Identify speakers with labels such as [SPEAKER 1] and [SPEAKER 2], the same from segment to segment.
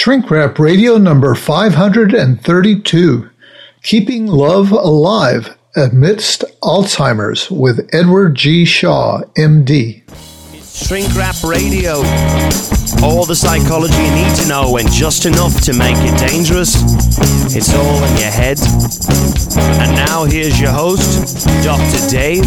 [SPEAKER 1] Shrink Wrap Radio number 532, Keeping Love Alive Amidst Alzheimer's with Edward G. Shaw, MD.
[SPEAKER 2] It's Shrink Wrap Radio. All the psychology you need to know and just enough to make it dangerous. It's all in your head. And now here's your host, Dr. Dave.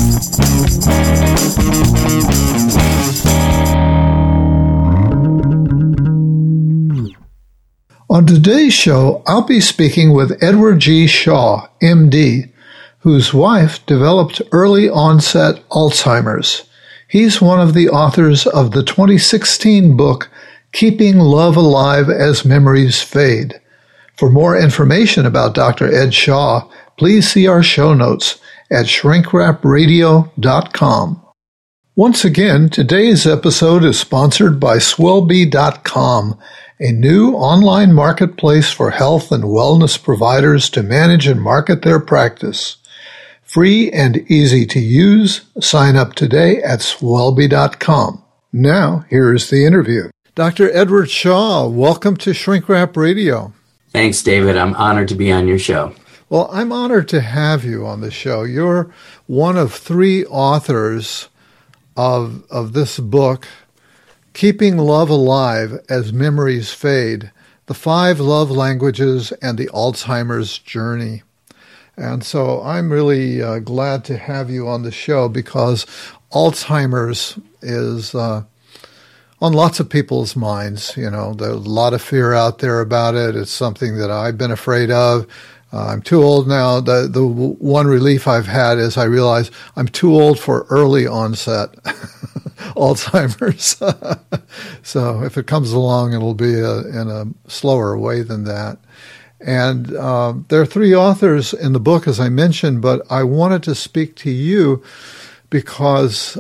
[SPEAKER 1] On today's show, I'll be speaking with Edward G. Shaw, MD, whose wife developed early onset Alzheimer's. He's one of the authors of the 2016 book, Keeping Love Alive as Memories Fade. For more information about Dr. Ed Shaw, please see our show notes at shrinkwrapradio.com. Once again, today's episode is sponsored by Swellbe.com, a new online marketplace for health and wellness providers to manage and market their practice. Free and easy to use. Sign up today at Swellbe.com. Now, here is the interview. Dr. Edward Shaw, welcome to Shrink Wrap Radio.
[SPEAKER 3] Thanks, David. I'm honored to be on your show.
[SPEAKER 1] Well, I'm honored to have you on the show. You're one of three authors of this book, Keeping Love Alive as Memories Fade, the 5 Love Languages and the Alzheimer's Journey. And so I'm really glad to have you on the show because Alzheimer's is on lots of people's minds. You know, there's a lot of fear out there about it. It's something that I've been afraid of. I'm too old now. The one relief I've had is I realize I'm too old for early onset Alzheimer's. So if it comes along, it'll be in a slower way than that. And there are 3 authors in the book, as I mentioned, but I wanted to speak to you because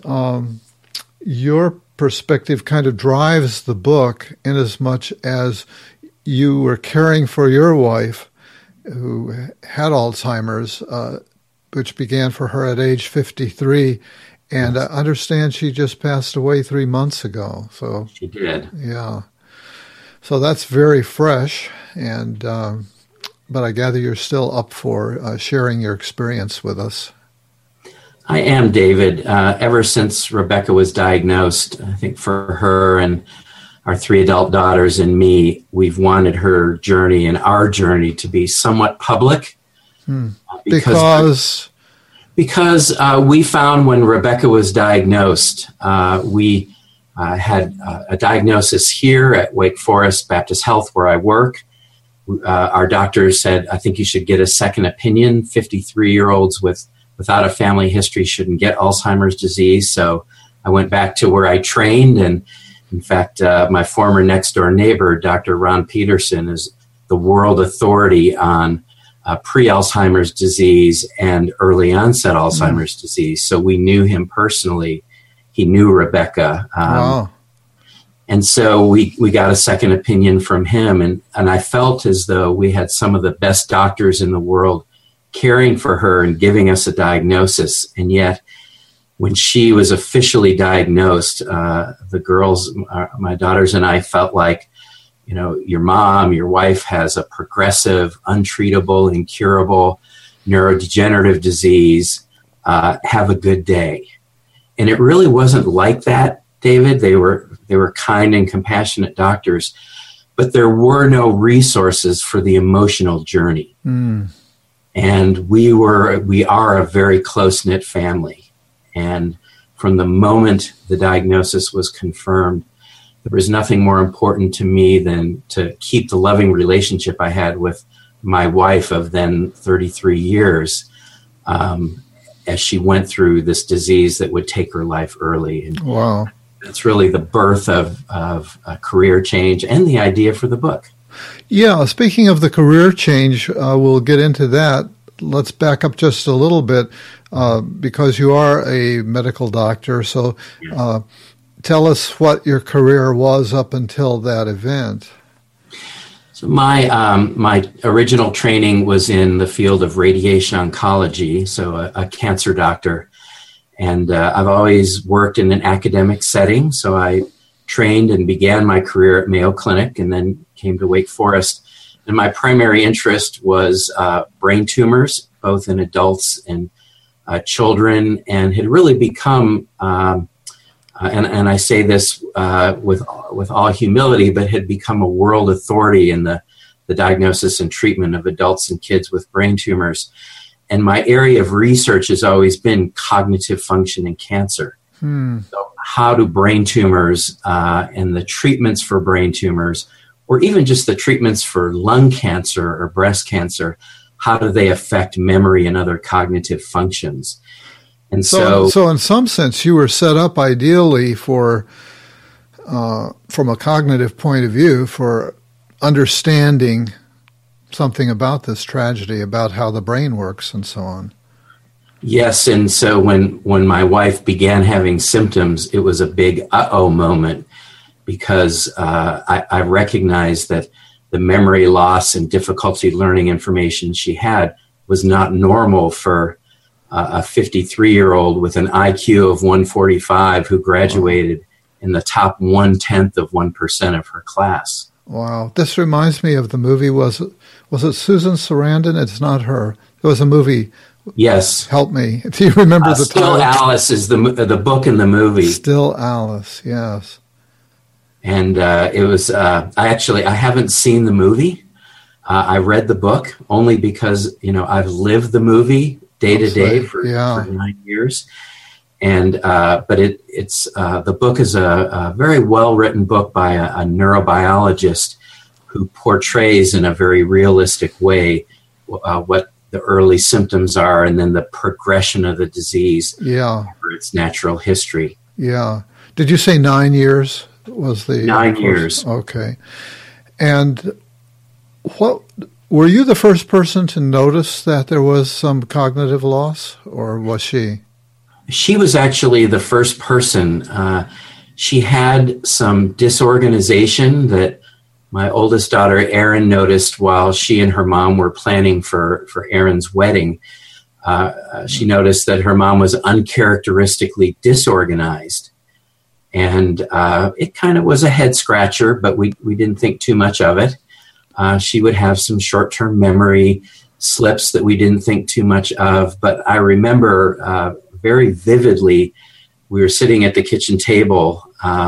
[SPEAKER 1] your perspective kind of drives the book in as much as you were caring for your wife who had Alzheimer's, which began for her at age 53. And I understand she just passed away 3 months ago. So
[SPEAKER 3] she did.
[SPEAKER 1] Yeah. So that's very fresh. And but I gather you're still up for sharing your experience with us.
[SPEAKER 3] I am, David. Ever since Rebecca was diagnosed, I think for her and our 3 adult daughters and me, we've wanted her journey and our journey to be somewhat public. Because we found when Rebecca was diagnosed, we had a diagnosis here at Wake Forest Baptist Health where I work. Our doctor said, I think you should get a second opinion. 53-year-olds without a family history shouldn't get Alzheimer's disease. So I went back to where I trained. And in fact, my former next-door neighbor, Dr. Ron Peterson, is the world authority on pre-Alzheimer's disease and early onset Alzheimer's disease. So we knew him personally. He knew Rebecca.
[SPEAKER 1] Wow.
[SPEAKER 3] And so we got a second opinion from him. And I felt as though we had some of the best doctors in the world caring for her and giving us a diagnosis. And yet, when she was officially diagnosed, the girls, my daughters and I felt like, you know, your mom, your wife has a progressive, untreatable, incurable neurodegenerative disease. Have a good day. And it really wasn't like that, David. They were kind and compassionate doctors, but there were no resources for the emotional journey. And we are a very close-knit family. And from the moment the diagnosis was confirmed, there was nothing more important to me than to keep the loving relationship I had with my wife of then 33 years as she went through this disease that would take her life early. And
[SPEAKER 1] wow.
[SPEAKER 3] That's really the birth of a career change and the idea for the book.
[SPEAKER 1] Yeah, speaking of the career change, we'll get into that. Let's back up just a little bit because you are a medical doctor. So tell us what your career was up until that event.
[SPEAKER 3] So my original training was in the field of radiation oncology, so a cancer doctor. And I've always worked in an academic setting, so I trained and began my career at Mayo Clinic and then came to Wake Forest. And my primary interest was brain tumors, both in adults and children, and had really become, and I say this with all humility, but had become a world authority in the diagnosis and treatment of adults and kids with brain tumors. And my area of research has always been cognitive function in cancer. So how do brain tumors and the treatments for brain tumors, or even just the treatments for lung cancer or breast cancer, how do they affect memory and other cognitive functions? And so
[SPEAKER 1] in some sense, you were set up ideally for, from a cognitive point of view, for understanding something about this tragedy, about how the brain works and so on.
[SPEAKER 3] Yes, and so when my wife began having symptoms, it was a big uh-oh moment, because I recognized that the memory loss and difficulty learning information she had was not normal for a 53-year-old with an IQ of 145 who graduated in the top 1/10% of her class.
[SPEAKER 1] Wow. This reminds me of the movie, was it Susan Sarandon? It's not her. There was a movie.
[SPEAKER 3] Yes.
[SPEAKER 1] Help me. Do you remember the title?
[SPEAKER 3] Still Alice is the book in the movie.
[SPEAKER 1] Still Alice, yes.
[SPEAKER 3] And it was, I haven't seen the movie. I read the book only because, I've lived the movie day to day for 9 years. And, but it's the book is a very well-written book by a neurobiologist who portrays in a very realistic way what the early symptoms are and then the progression of the disease over its natural history.
[SPEAKER 1] Yeah. Did you say 9 years was the
[SPEAKER 3] 9 years?
[SPEAKER 1] Okay. And what were you the first person to notice that there was some cognitive loss, or was she?
[SPEAKER 3] She was actually the first person. She had some disorganization that my oldest daughter, Erin, noticed while she and her mom were planning for Erin's wedding. She noticed that her mom was uncharacteristically disorganized. And it kind of was a head scratcher, but we didn't think too much of it. She would have some short-term memory slips that we didn't think too much of. But I remember very vividly, we were sitting at the kitchen table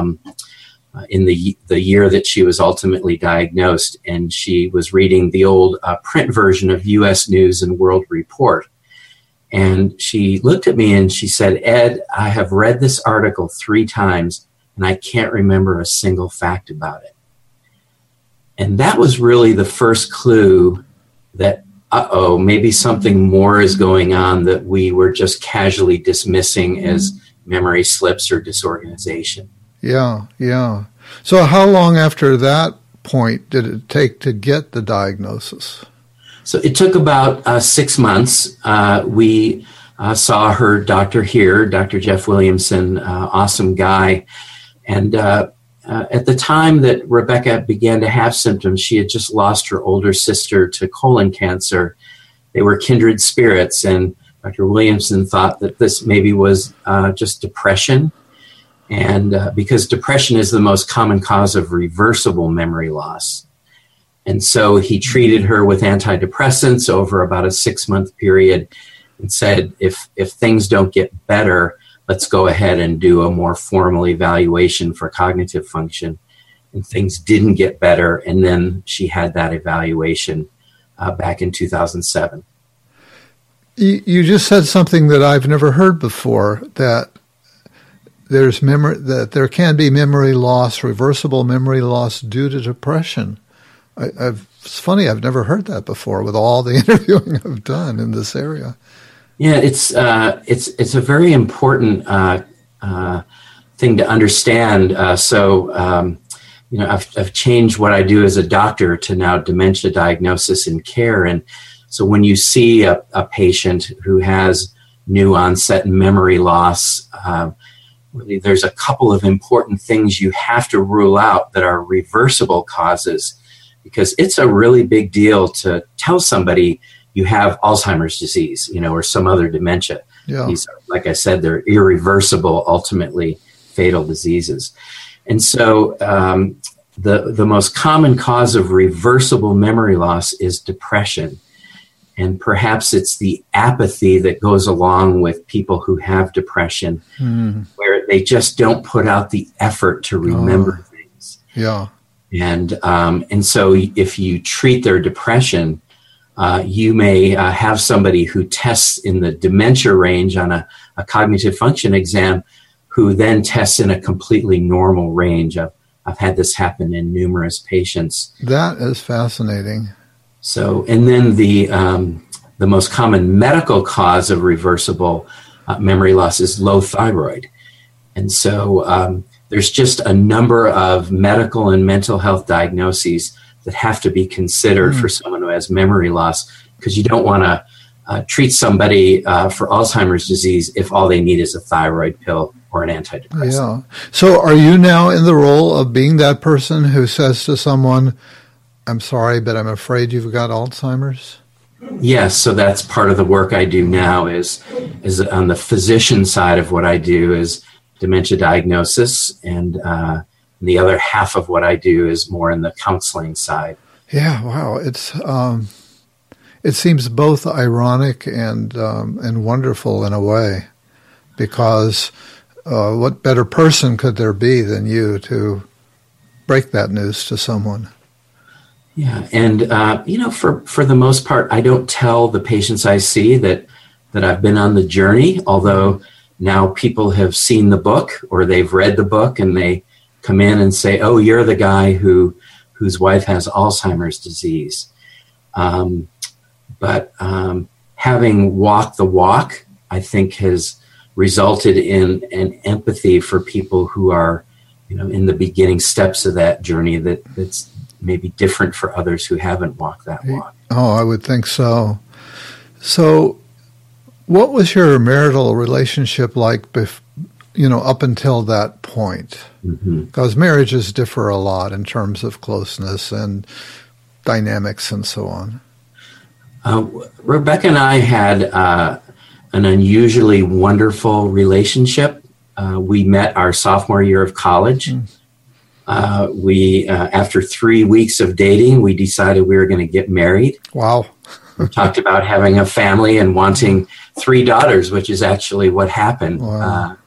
[SPEAKER 3] in the year that she was ultimately diagnosed, and she was reading the old print version of U.S. News and World Report. And she looked at me and she said, "Ed, I have read this article 3 times and I can't remember a single fact about it." And that was really the first clue that, maybe something more is going on that we were just casually dismissing as memory slips or disorganization. Yeah.
[SPEAKER 1] So how long after that point did it take to get the diagnosis?
[SPEAKER 3] So it took about 6 months. We saw her doctor here, Dr. Jeff Williamson, awesome guy. And at the time that Rebecca began to have symptoms, she had just lost her older sister to colon cancer. They were kindred spirits, and Dr. Williamson thought that this maybe was just depression. And because depression is the most common cause of reversible memory loss. And so he treated her with antidepressants over about a 6-month period and said, if things don't get better, let's go ahead and do a more formal evaluation for cognitive function. And things didn't get better. And then she had that evaluation back in 2007.
[SPEAKER 1] You just said something that I've never heard before, that that there can be memory loss, reversible memory loss due to depression. It's funny, I've never heard that before with all the interviewing I've done in this area.
[SPEAKER 3] Yeah, it's a very important thing to understand. I've changed what I do as a doctor to now dementia diagnosis and care. And so when you see a patient who has new onset memory loss, really there's a couple of important things you have to rule out that are reversible causes, because it's a really big deal to tell somebody you have Alzheimer's disease, or some other dementia. Yeah. These are, like I said, they're irreversible, ultimately fatal diseases. And so the most common cause of reversible memory loss is depression. And perhaps it's the apathy that goes along with people who have depression, where they just don't put out the effort to remember things.
[SPEAKER 1] Yeah.
[SPEAKER 3] And so if you treat their depression, you may have somebody who tests in the dementia range on a cognitive function exam, who then tests in a completely normal range. I've had this happen in numerous patients.
[SPEAKER 1] That is fascinating.
[SPEAKER 3] So, and then the most common medical cause of reversible memory loss is low thyroid. And so there's just a number of medical and mental health diagnoses that have to be considered for someone who has memory loss, because you don't want to treat somebody for Alzheimer's disease if all they need is a thyroid pill or an antidepressant.
[SPEAKER 1] Yeah. So are you now in the role of being that person who says to someone, I'm sorry, but I'm afraid you've got Alzheimer's?
[SPEAKER 3] Yes, so that's part of the work I do now is on the physician side of what I do is dementia diagnosis, and the other half of what I do is more in the counseling side.
[SPEAKER 1] Yeah, wow. It seems both ironic and wonderful in a way, because what better person could there be than you to break that news to someone?
[SPEAKER 3] Yeah, and for the most part, I don't tell the patients I see that I've been on the journey, although now people have seen the book or they've read the book and they come in and say, oh, you're the guy whose wife has Alzheimer's disease. But having walked the walk, I think has resulted in an empathy for people who are, in the beginning steps of that journey that's maybe different for others who haven't walked that walk.
[SPEAKER 1] Oh, I would think so. So what was your marital relationship like, up until that point? Because marriages differ a lot in terms of closeness and dynamics and so on.
[SPEAKER 3] Rebecca and I had an unusually wonderful relationship. We met our sophomore year of college. We after 3 weeks of dating, we decided we were going to get married.
[SPEAKER 1] Wow.
[SPEAKER 3] We talked about having a family and wanting 3 daughters, which is actually what happened.
[SPEAKER 1] Wow.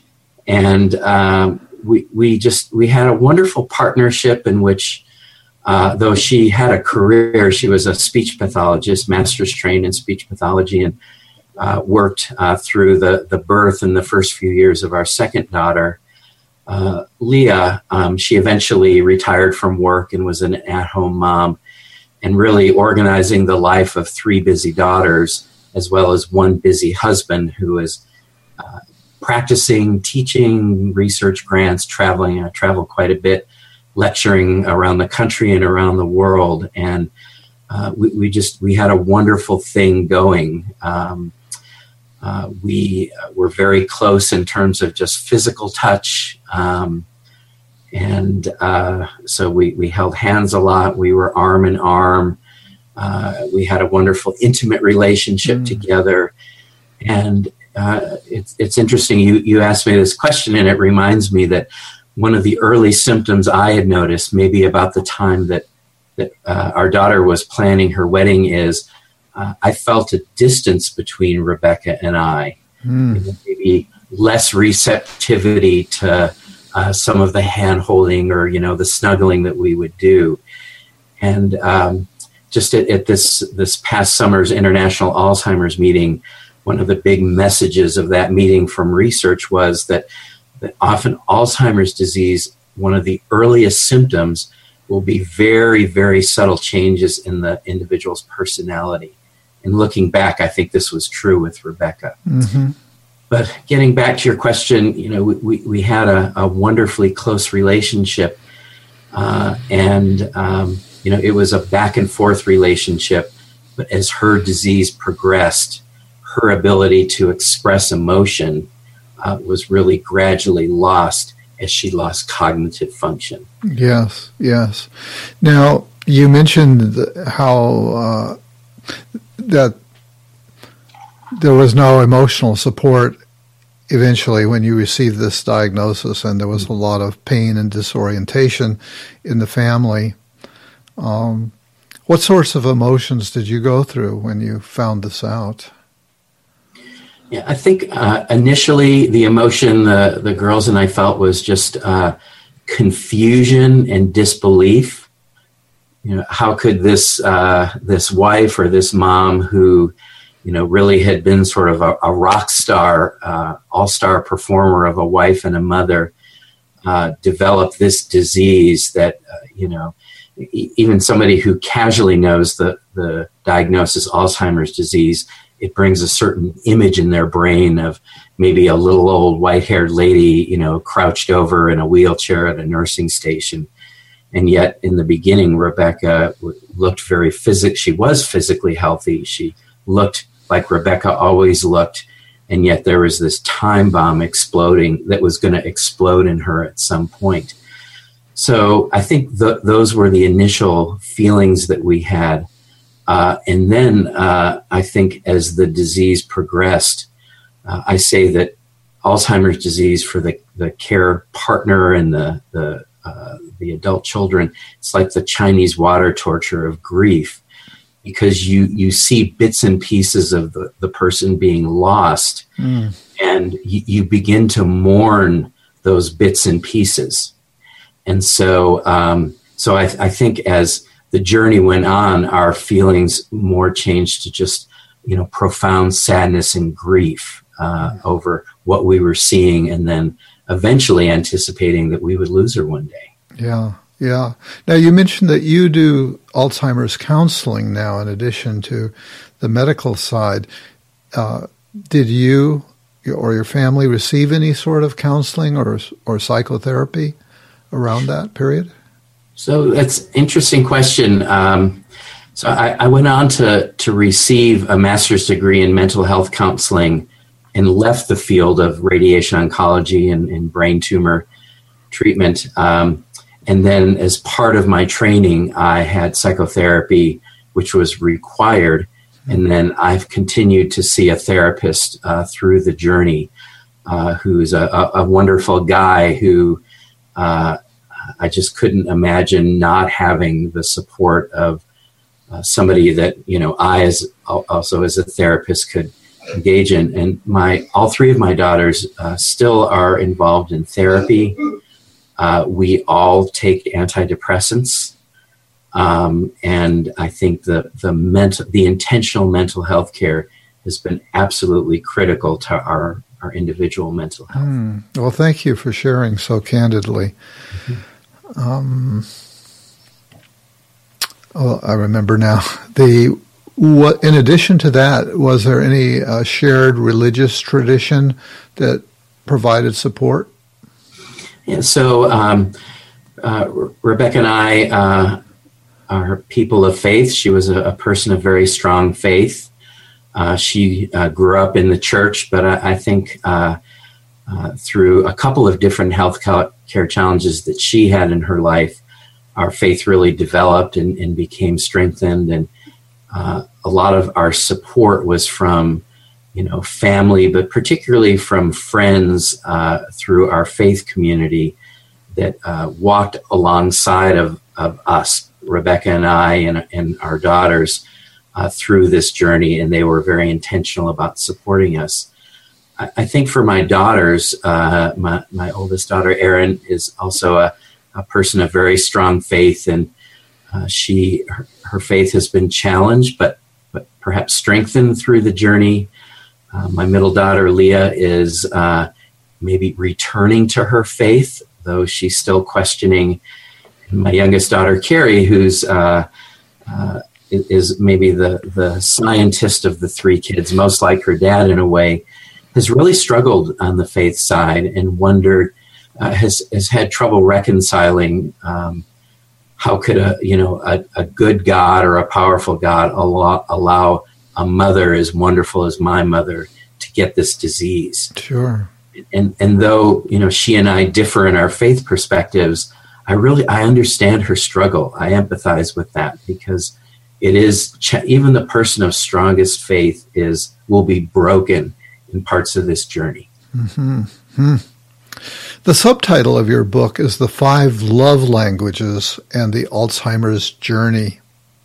[SPEAKER 3] We had a wonderful partnership in which, though she had a career, she was a speech pathologist, master's trained in speech pathology, and worked through the birth and the first few years of our second daughter, Leah. She eventually retired from work and was an at-home mom, and really organizing the life of 3 busy daughters, as well as 1 busy husband who was practicing, teaching, research grants, traveling. I traveled quite a bit, lecturing around the country and around the world. And we had a wonderful thing going. We were very close in terms of just physical touch. So we held hands a lot. We were arm in arm. We had a wonderful, intimate relationship together. And it's interesting. You asked me this question, and it reminds me that one of the early symptoms I had noticed, maybe about the time that our daughter was planning her wedding, is I felt a distance between Rebecca and I. Maybe less receptivity to some of the hand-holding or, the snuggling that we would do. And just at this past summer's International Alzheimer's meeting, one of the big messages of that meeting from research was that often Alzheimer's disease, one of the earliest symptoms will be very, very subtle changes in the individual's personality. And looking back, I think this was true with Rebecca. But getting back to your question, we had a wonderfully close relationship. It was a back and forth relationship. But as her disease progressed, her ability to express emotion was really gradually lost as she lost cognitive function.
[SPEAKER 1] Yes, yes. Now, you mentioned how that there was no emotional support eventually when you received this diagnosis, and there was a lot of pain and disorientation in the family. What sorts of emotions did you go through when you found this out?
[SPEAKER 3] Yeah, I think initially the emotion the girls and I felt was just confusion and disbelief. How could this wife or this mom who, really had been sort of a rock star, all-star performer of a wife and a mother, develop this disease that, even somebody who casually knows the diagnosis Alzheimer's disease, it brings a certain image in their brain of maybe a little old white-haired lady, crouched over in a wheelchair at a nursing station. And yet in the beginning, Rebecca looked very she was physically healthy. She looked like Rebecca always looked. And yet there was this time bomb exploding that was going to explode in her at some point. So I think those were the initial feelings that we had. And then I think as the disease progressed, I say that Alzheimer's disease for the care partner and the adult children, it's like the Chinese water torture of grief, because you see bits and pieces of the person being lost, and you begin to mourn those bits and pieces. And so I think as the journey went on, our feelings more changed to just, profound sadness and grief over what we were seeing, and then eventually anticipating that we would lose her one day.
[SPEAKER 1] Yeah. Now, you mentioned that you do Alzheimer's counseling now in addition to the medical side. Did you or your family receive any sort of counseling or psychotherapy around that period?
[SPEAKER 3] So that's an interesting question. So I went on to receive a master's degree in mental health counseling and left the field of radiation oncology and brain tumor treatment. And then as part of my training, I had psychotherapy, which was required. And then I've continued to see a therapist through the journey, who's a wonderful guy who I just couldn't imagine not having the support of somebody that, I also as a therapist could engage in. And all three of my daughters still are involved in therapy. We all take antidepressants. And I think the intentional mental health care has been absolutely critical to our individual mental health.
[SPEAKER 1] Well, thank you for sharing so candidly. I remember now. In addition to that, was there any shared religious tradition that provided support?
[SPEAKER 3] Yeah, so Rebecca and I are people of faith. She was a person of very strong faith. She grew up in the church, but I think through a couple of different health care challenges that she had in her life, our faith really developed and became strengthened. And a lot of our support was from, family, but particularly from friends through our faith community that walked alongside of us, Rebecca and I and our daughters, through this journey, and they were very intentional about supporting us. I think for my daughters, my oldest daughter, Erin, is also a person of very strong faith, and her faith has been challenged, but perhaps strengthened through the journey. My middle daughter, Leah, is maybe returning to her faith, though she's still questioning. And my youngest daughter, Carrie, who's is maybe the scientist of the three kids, most like her dad in a way, has really struggled on the faith side and wondered, has had trouble reconciling how could a good God or a powerful God allow a mother as wonderful as my mother to get this disease.
[SPEAKER 1] Sure.
[SPEAKER 3] And though, she and I differ in our faith perspectives, I understand her struggle. I empathize with that because it is, even the person of strongest faith will be broken in parts of this journey.
[SPEAKER 1] Mm-hmm. The subtitle of your book is The 5 Love Languages and the Alzheimer's Journey.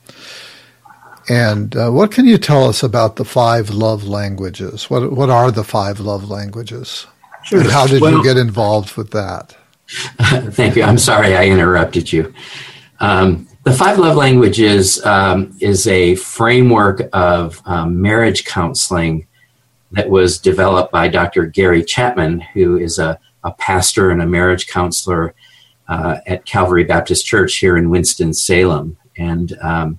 [SPEAKER 1] And what can you tell us about the 5 love languages? What are the 5 love languages?
[SPEAKER 3] Sure.
[SPEAKER 1] And how did you get involved with that?
[SPEAKER 3] Thank you. I'm sorry I interrupted you. The 5 love languages is a framework of marriage counseling that was developed by Dr. Gary Chapman, who is a pastor and a marriage counselor at Calvary Baptist Church here in Winston-Salem. And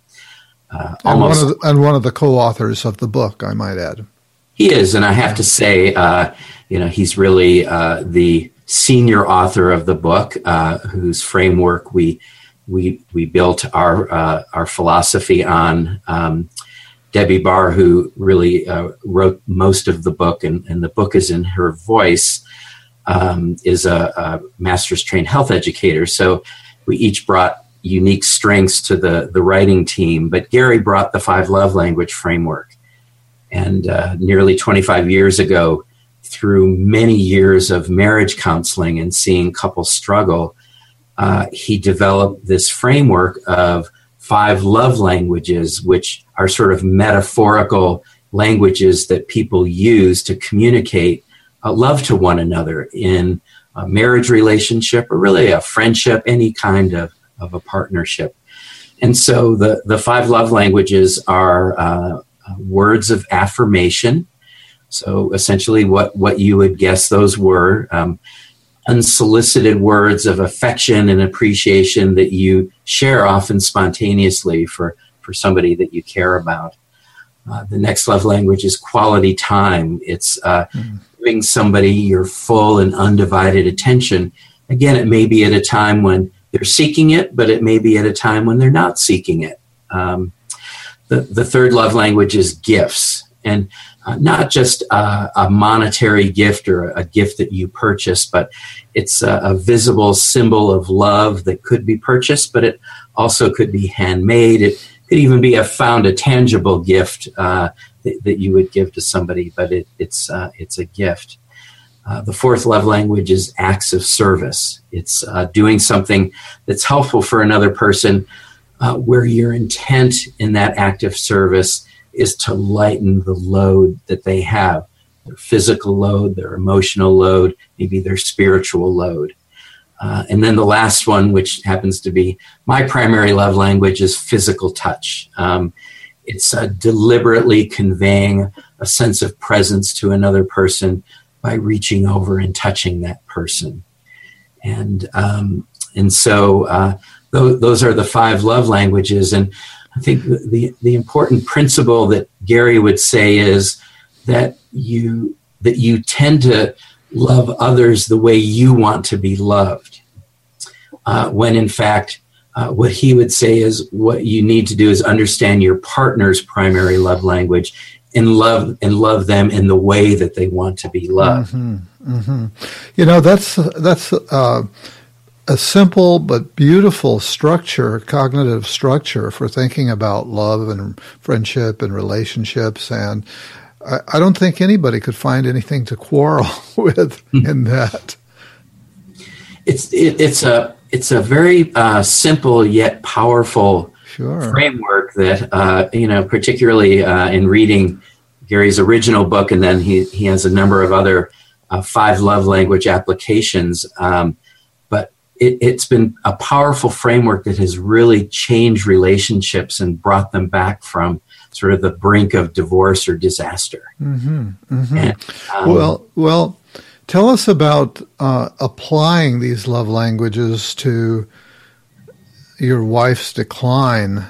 [SPEAKER 1] one of the co-authors of the book, I might add.
[SPEAKER 3] He is, and I have to say, he's really the senior author of the book, whose framework we built our philosophy on. Debbie Barr, who really wrote most of the book, and the book is in her voice, is a master's trained health educator. So we each brought unique strengths to the writing team, but Gary brought the 5 love language framework. And nearly 25 years ago, through many years of marriage counseling and seeing couples struggle, he developed this framework of 5 love languages, which are sort of metaphorical languages that people use to communicate love to one another in a marriage relationship or really a friendship, any kind of a partnership. And so the 5 love languages are words of affirmation. So essentially what you would guess those were, unsolicited words of affection and appreciation that you share often spontaneously for somebody that you care about. The next love language is quality time. It's giving somebody your full and undivided attention. Again, it may be at a time when they're seeking it, but it may be at a time when they're not seeking it. The third love language is gifts, and not just a monetary gift or a gift that you purchase, but it's a visible symbol of love that could be purchased, but it also could be handmade. It could even be a tangible gift that you would give to somebody, but it's a gift. The fourth love language is acts of service. It's doing something that's helpful for another person, where your intent in that act of service is to lighten the load that they have, their physical load, their emotional load, maybe their spiritual load. And then the last one, which happens to be my primary love language, is physical touch. It's deliberately conveying a sense of presence to another person by reaching over and touching that person. And so those are the 5 love languages. And I think the important principle that Gary would say is that you tend to love others the way you want to be loved. When in fact, what he would say is what you need to do is understand your partner's primary love language and love them in the way that they want to be loved.
[SPEAKER 1] Mm-hmm, mm-hmm. You know, that's a simple but beautiful structure, cognitive structure for thinking about love and friendship and relationships. And I don't think anybody could find anything to quarrel with in that.
[SPEAKER 3] It's a very simple yet powerful framework that particularly in reading Gary's original book, and then he has a number of other 5 love language applications. But it's been a powerful framework that has really changed relationships and brought them back from sort of the brink of divorce or disaster.
[SPEAKER 1] Mm-hmm, mm-hmm. And, well, tell us about applying these love languages to your wife's decline.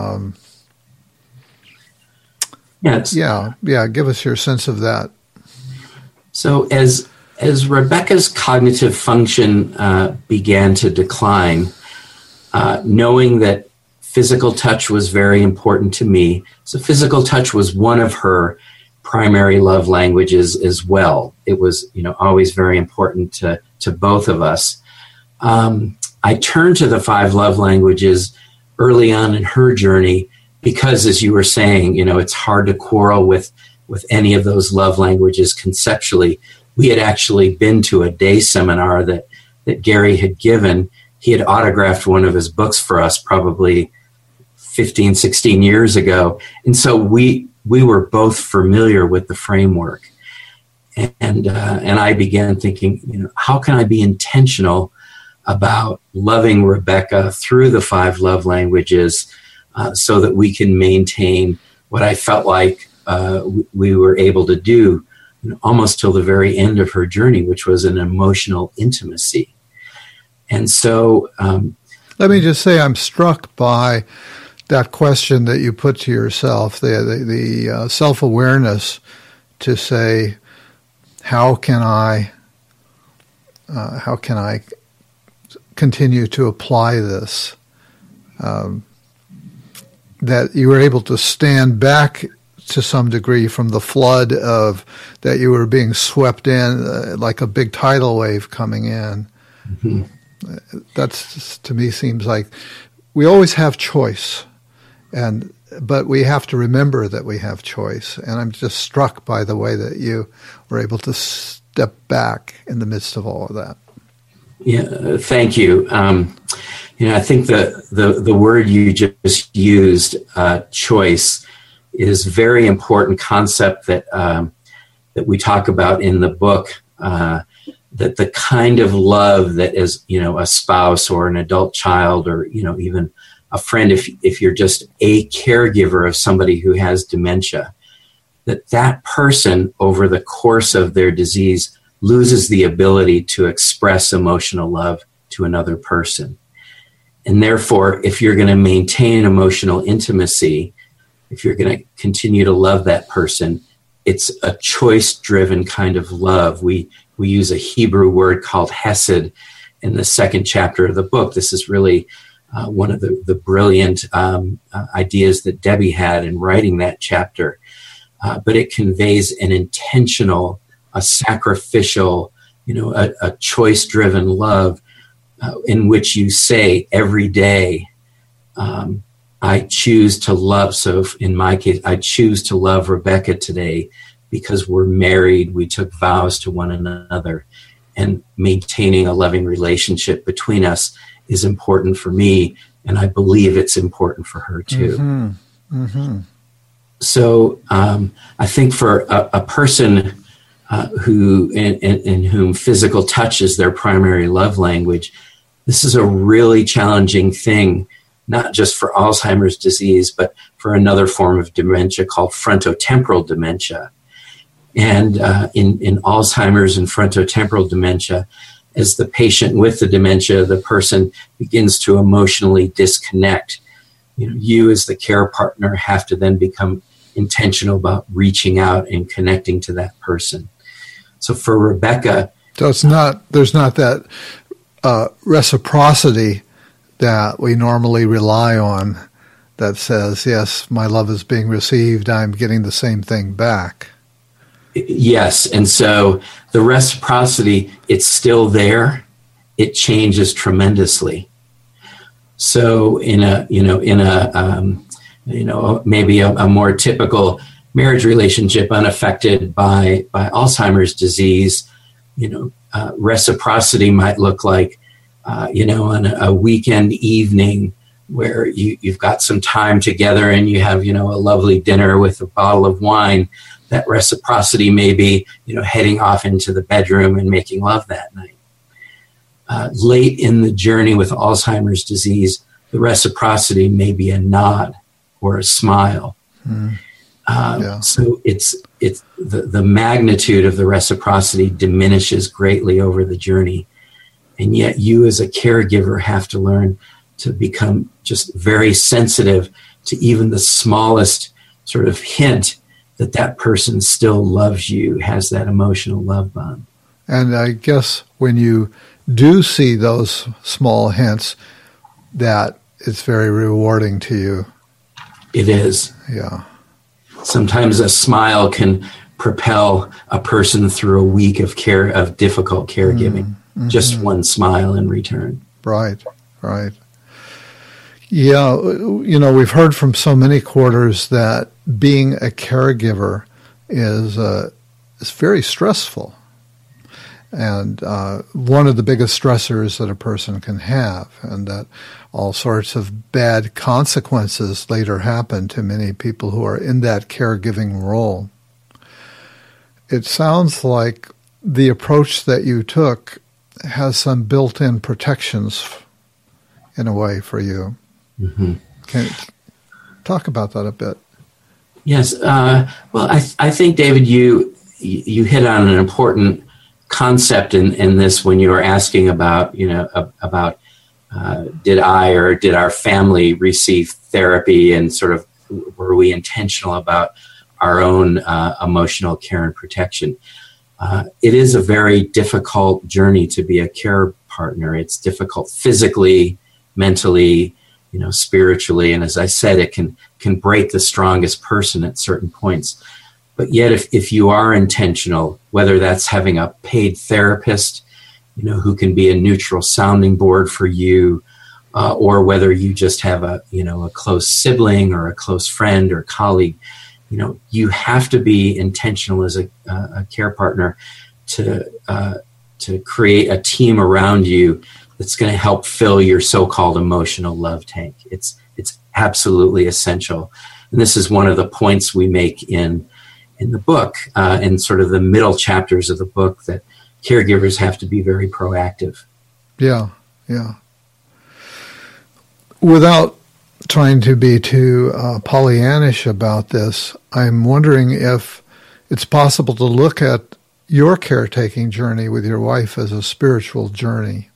[SPEAKER 1] Give us your sense of that.
[SPEAKER 3] So as Rebecca's cognitive function began to decline, knowing that physical touch was very important to me, so physical touch was one of her primary love languages as well. It was, always very important to both of us. I turned to the 5 love languages early on in her journey because, as you were saying, it's hard to quarrel with any of those love languages conceptually. we had actually been to a day seminar that Gary had given. He had autographed one of his books for us probably 15, 16 years ago. And so we were both familiar with the framework. And I began thinking, how can I be intentional about loving Rebecca through the 5 love languages so that we can maintain what I felt like we were able to do almost till the very end of her journey, which was an emotional intimacy. And so...
[SPEAKER 1] let me just say I'm struck by that question that you put to yourself, the self-awareness to say, how can I continue to apply this? That you were able to stand back to some degree from the flood of that you were being swept in like a big tidal wave coming in. Mm-hmm. That's, to me, seems like we always have choice, but we have to remember that we have choice. And I'm just struck by the way that you were able to step back in the midst of all of that.
[SPEAKER 3] Yeah, thank you. I think the word you just used, choice, is a very important concept that we talk about in the book. That the kind of love that is, a spouse or an adult child or, even a friend, if you're just a caregiver of somebody who has dementia, that person over the course of their disease loses the ability to express emotional love to another person. And therefore, if you're going to maintain emotional intimacy, if you're going to continue to love that person, it's a choice-driven kind of love. We use a Hebrew word called hesed in the second chapter of the book. This is really one of the brilliant ideas that Debbie had in writing that chapter. But it conveys an intentional, a sacrificial, a choice-driven love in which you say every day, I choose to love. So in my case, I choose to love Rebecca today because we're married. We took vows to one another, and maintaining a loving relationship between us is important for me. And I believe it's important for her too. Mm-hmm. Mm-hmm. So I think for a person who in whom physical touch is their primary love language, this is a really challenging thing, not just for Alzheimer's disease, but for another form of dementia called frontotemporal dementia. And in Alzheimer's and frontotemporal dementia, as the patient with the dementia, the person begins to emotionally disconnect. You as the care partner have to then become intentional about reaching out and connecting to that person. So for Rebecca...
[SPEAKER 1] So there's not that reciprocity that we normally rely on that says, yes, my love is being received, I'm getting the same thing back.
[SPEAKER 3] Yes, and so the reciprocity, it's still there. It changes tremendously. So maybe a more typical marriage relationship unaffected by Alzheimer's disease, reciprocity might look like, on a weekend evening where you've got some time together and you have, a lovely dinner with a bottle of wine. That reciprocity may be, heading off into the bedroom and making love that night. Late in the journey with Alzheimer's disease, the reciprocity may be a nod or a smile. So it's the magnitude of the reciprocity diminishes greatly over the journey. And yet you as a caregiver have to learn to become just very sensitive to even the smallest sort of hint that person still loves you, has that emotional love bond.
[SPEAKER 1] And I guess when you do see those small hints, that it's very rewarding to you.
[SPEAKER 3] It is.
[SPEAKER 1] Yeah.
[SPEAKER 3] Sometimes a smile can propel a person through a week of difficult caregiving. Mm-hmm. Just one smile in return. Right.
[SPEAKER 1] Yeah, we've heard from so many quarters that being a caregiver is very stressful. and one of the biggest stressors that a person can have, and that all sorts of bad consequences later happen to many people who are in that caregiving role. It sounds like the approach that you took has some built-in protections in a way for you. Mm-hmm. Can you talk about that a bit?
[SPEAKER 3] Yes. Well, I think, David, you hit on an important concept in this when you were asking about, did I or did our family receive therapy, and sort of were we intentional about our own emotional care and protection? It is a very difficult journey to be a care partner. It's difficult physically, mentally, spiritually, and as I said, it can break the strongest person at certain points. But yet, if you are intentional, whether that's having a paid therapist, who can be a neutral sounding board for you, or whether you just have a close sibling or a close friend or colleague, you have to be intentional as a care partner to create a team around you that's going to help fill your so-called emotional love tank. It's absolutely essential. And this is one of the points we make in the book, in sort of the middle chapters of the book, that caregivers have to be very proactive.
[SPEAKER 1] Yeah. Without trying to be too Pollyannish about this, I'm wondering if it's possible to look at your caretaking journey with your wife as a spiritual journey.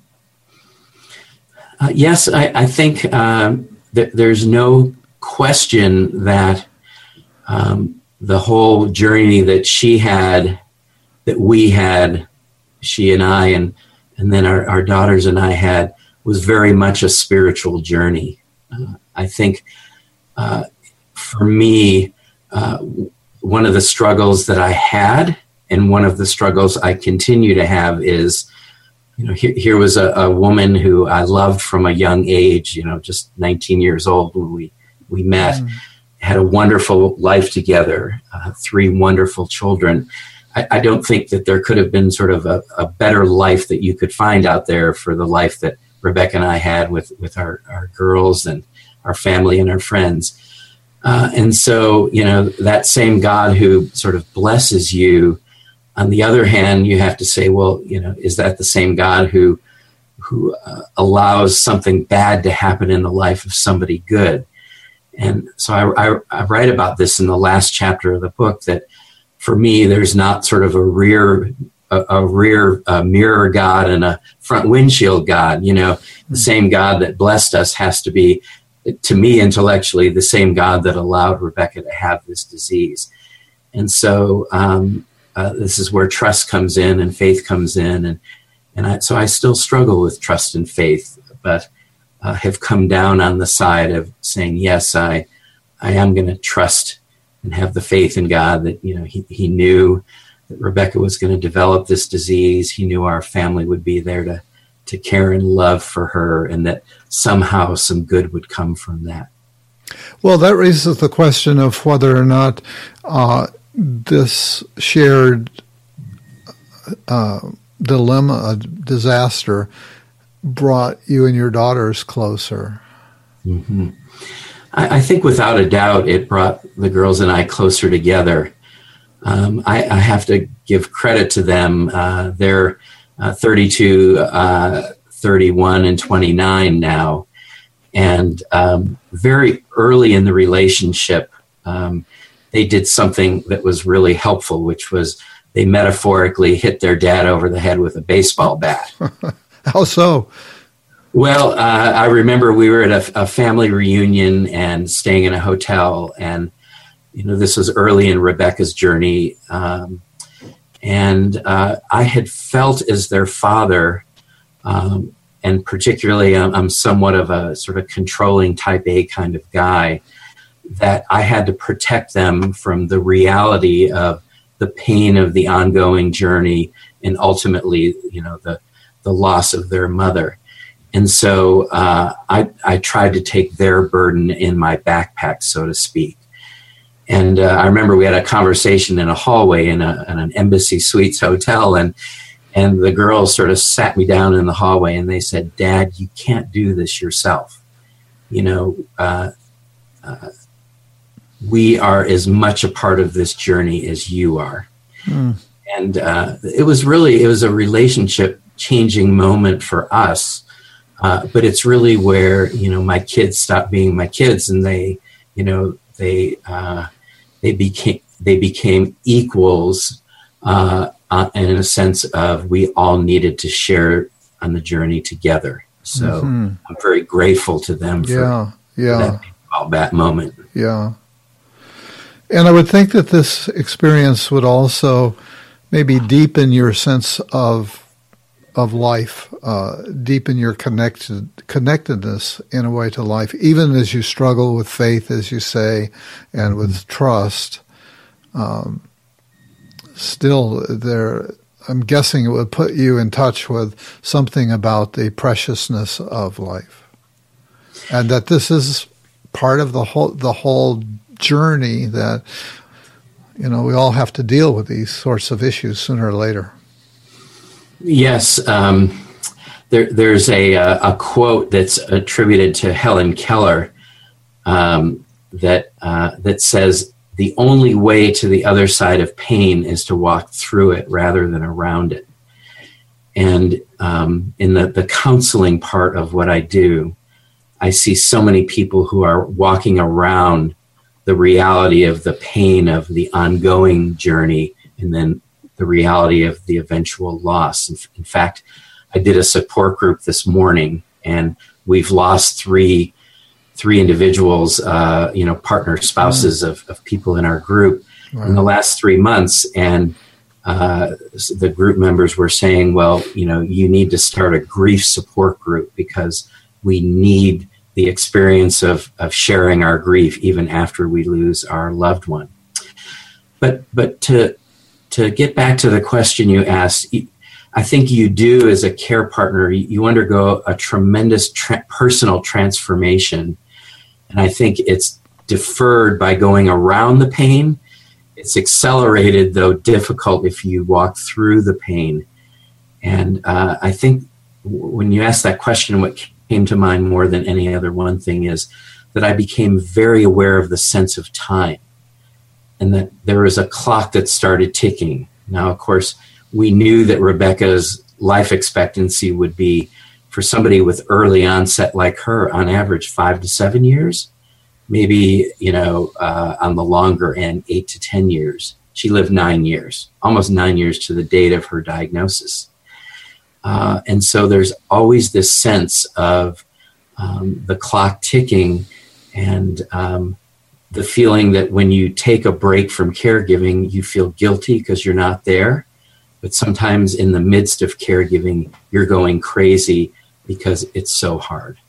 [SPEAKER 3] Yes, I think that there's no question that the whole journey that she had, that we had, she and I, and then our daughters and I had, was very much a spiritual journey. I think for me, one of the struggles that I had, and one of the struggles I continue to have, is, here was a woman who I loved from a young age, just 19 years old when we met, had a wonderful life together, 3 wonderful children. I don't think that there could have been sort of a better life that you could find out there for the life that Rebecca and I had with our girls and our family and our friends. And so, that same God who sort of blesses you, on the other hand, you have to say, well, is that the same God who allows something bad to happen in the life of somebody good? And so I write about this in the last chapter of the book, that for me, there's not sort of a rear mirror God and a front windshield God. The same God that blessed us has to be, to me intellectually, the same God that allowed Rebecca to have this disease. And so this is where trust comes in and faith comes in. So I still struggle with trust and faith, but have come down on the side of saying, yes, I am going to trust and have the faith in God that, he knew that Rebecca was going to develop this disease. He knew our family would be there to care and love for her, and that somehow some good would come from that.
[SPEAKER 1] Well, that raises the question of whether or not this shared dilemma, disaster, brought you and your daughters closer.
[SPEAKER 3] Mm-hmm. I think without a doubt it brought the girls and I closer together. I have to give credit to them. They're 32, 31, and 29 now. And very early in the relationship, they did something that was really helpful, which was they metaphorically hit their dad over the head with a baseball bat.
[SPEAKER 1] How so?
[SPEAKER 3] Well, I remember we were at a family reunion and staying in a hotel, and this was early in Rebecca's journey, and I had felt as their father, and particularly I'm somewhat of a sort of controlling type A kind of guy, that I had to protect them from the reality of the pain of the ongoing journey and ultimately, the loss of their mother. And so I tried to take their burden in my backpack, so to speak. And I remember we had a conversation in a hallway in an Embassy Suites hotel, and And the girls sort of sat me down in the hallway and they said, "Dad, you can't do this yourself. You know, we are as much a part of this journey as you are." And it was a relationship changing moment for us. But it's really where, you know, my kids stopped being my kids, and they became equals, in a sense of we all needed to share on the journey together. So I'm very grateful to them for that moment.
[SPEAKER 1] Yeah. And I would think that this experience would also maybe deepen your sense of life, deepen your connectedness in a way to life, even as you struggle with faith, as you say, and with trust. Still, I'm guessing it would put you in touch with something about the preciousness of life, and that this is part of the whole journey. That, you know, we all have to deal with these sorts of issues sooner or later. Yes,
[SPEAKER 3] there's a quote that's attributed to Helen Keller that says, "The only way to the other side of pain is to walk through it rather than around it." And in the counseling part of what I do, I see so many people who are walking around the reality of the pain of the ongoing journey, and then the reality of the eventual loss. In fact, I did a support group this morning, and we've lost three individuals, partner spouses of people in our group in the last 3 months. And the group members were saying, well, you know, you need to start a grief support group because we need the experience of sharing our grief even after we lose our loved one. But to get back to the question you asked, I think you do, as a care partner, you undergo a tremendous personal transformation. And I think it's deferred by going around the pain. It's accelerated, though difficult, if you walk through the pain. And I think when you asked that question, what came to mind more than any other one thing is that I became very aware of the sense of time, and that there was a clock that started ticking. Now, of course, we knew that Rebecca's life expectancy would be, for somebody with early onset like her, on average 5 to 7 years, maybe, on the longer end, 8 to 10 years. She lived 9 years, almost 9 years to the date of her diagnosis. And so there's always this sense of the clock ticking, and the feeling that when you take a break from caregiving, you feel guilty because you're not there. But sometimes in the midst of caregiving, you're going crazy because it's so hard.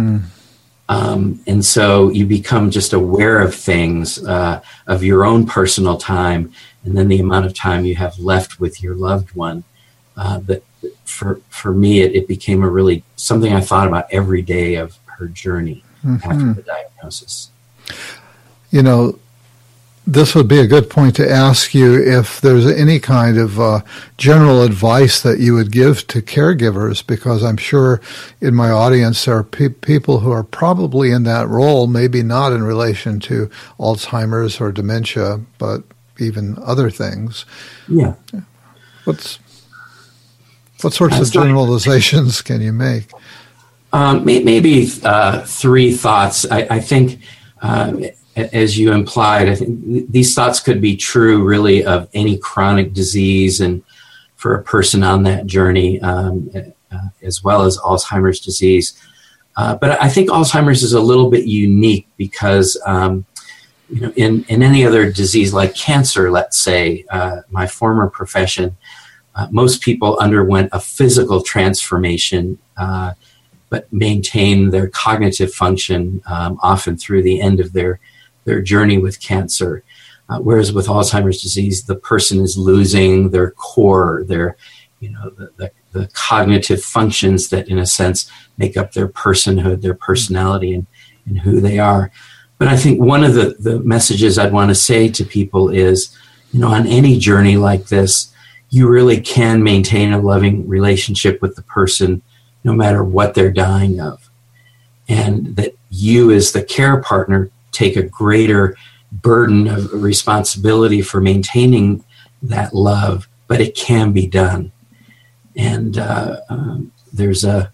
[SPEAKER 3] And so you become just aware of things, of your own personal time, and then the amount of time you have left with your loved one. That for me, it became something I thought about every day of her journey after the diagnosis.
[SPEAKER 1] You know, this would be a good point to ask you if there's any kind of general advice that you would give to caregivers, because I'm sure in my audience there are people who are probably in that role, maybe not in relation to Alzheimer's or dementia, but even other things.
[SPEAKER 3] Yeah.
[SPEAKER 1] What sorts of generalizations can you make?
[SPEAKER 3] Maybe 3 thoughts. I think, as you implied, I think these thoughts could be true really of any chronic disease, and for a person on that journey, as well as Alzheimer's disease. But I think Alzheimer's is a little bit unique because, in any other disease like cancer, let's say, my former profession, most people underwent a physical transformation, but maintain their cognitive function often through the end of their journey with cancer. Whereas with Alzheimer's disease, the person is losing their core, the cognitive functions that, in a sense, make up their personhood, their personality, and who they are. But I think one of the messages I'd want to say to people is, on any journey like this, you really can maintain a loving relationship with the person no matter what they're dying of. And that you as the care partner take a greater burden of responsibility for maintaining that love, but it can be done. And there's a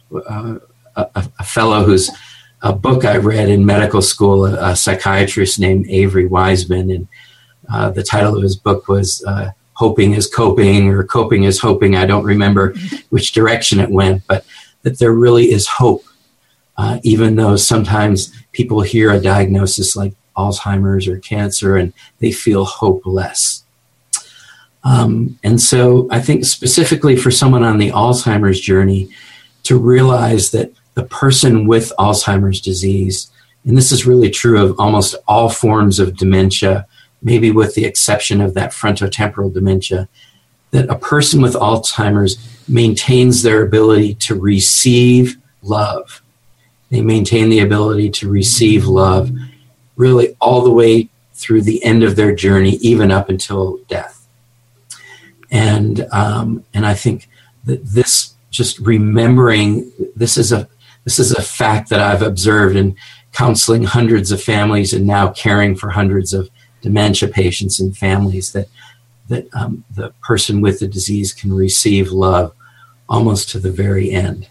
[SPEAKER 3] fellow whose a book I read in medical school, a psychiatrist named Avery Wiseman, and the title of his book was Hoping is Coping, or Coping is Hoping. I don't remember which direction it went, but that there really is hope, even though sometimes people hear a diagnosis like Alzheimer's or cancer and they feel hopeless. And so I think specifically for someone on the Alzheimer's journey, to realize that the person with Alzheimer's disease, and this is really true of almost all forms of dementia, maybe with the exception of that frontotemporal dementia, that a person with Alzheimer's maintains their ability to receive love. They maintain the ability to receive love really all the way through the end of their journey, even up until death. And I think that this, just remembering, this is a fact that I've observed in counseling hundreds of families and now caring for hundreds of dementia patients and families, that the person with the disease can receive love almost to the very end.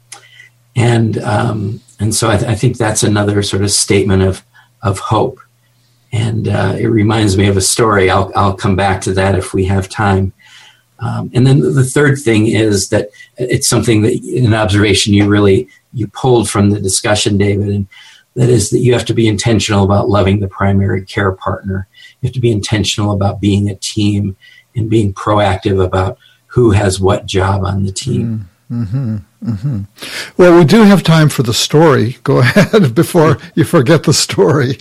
[SPEAKER 3] And so I think that's another sort of statement of hope. And it reminds me of a story. I'll come back to that if we have time. And then the third thing is that it's something that, an observation you pulled from the discussion, David, and that is that you have to be intentional about loving the primary care partner. You have to be intentional about being a team and being proactive about who has what job on the team.
[SPEAKER 1] Mm-hmm. Mm-hmm. Well, we do have time for the story. Go ahead before you forget the story.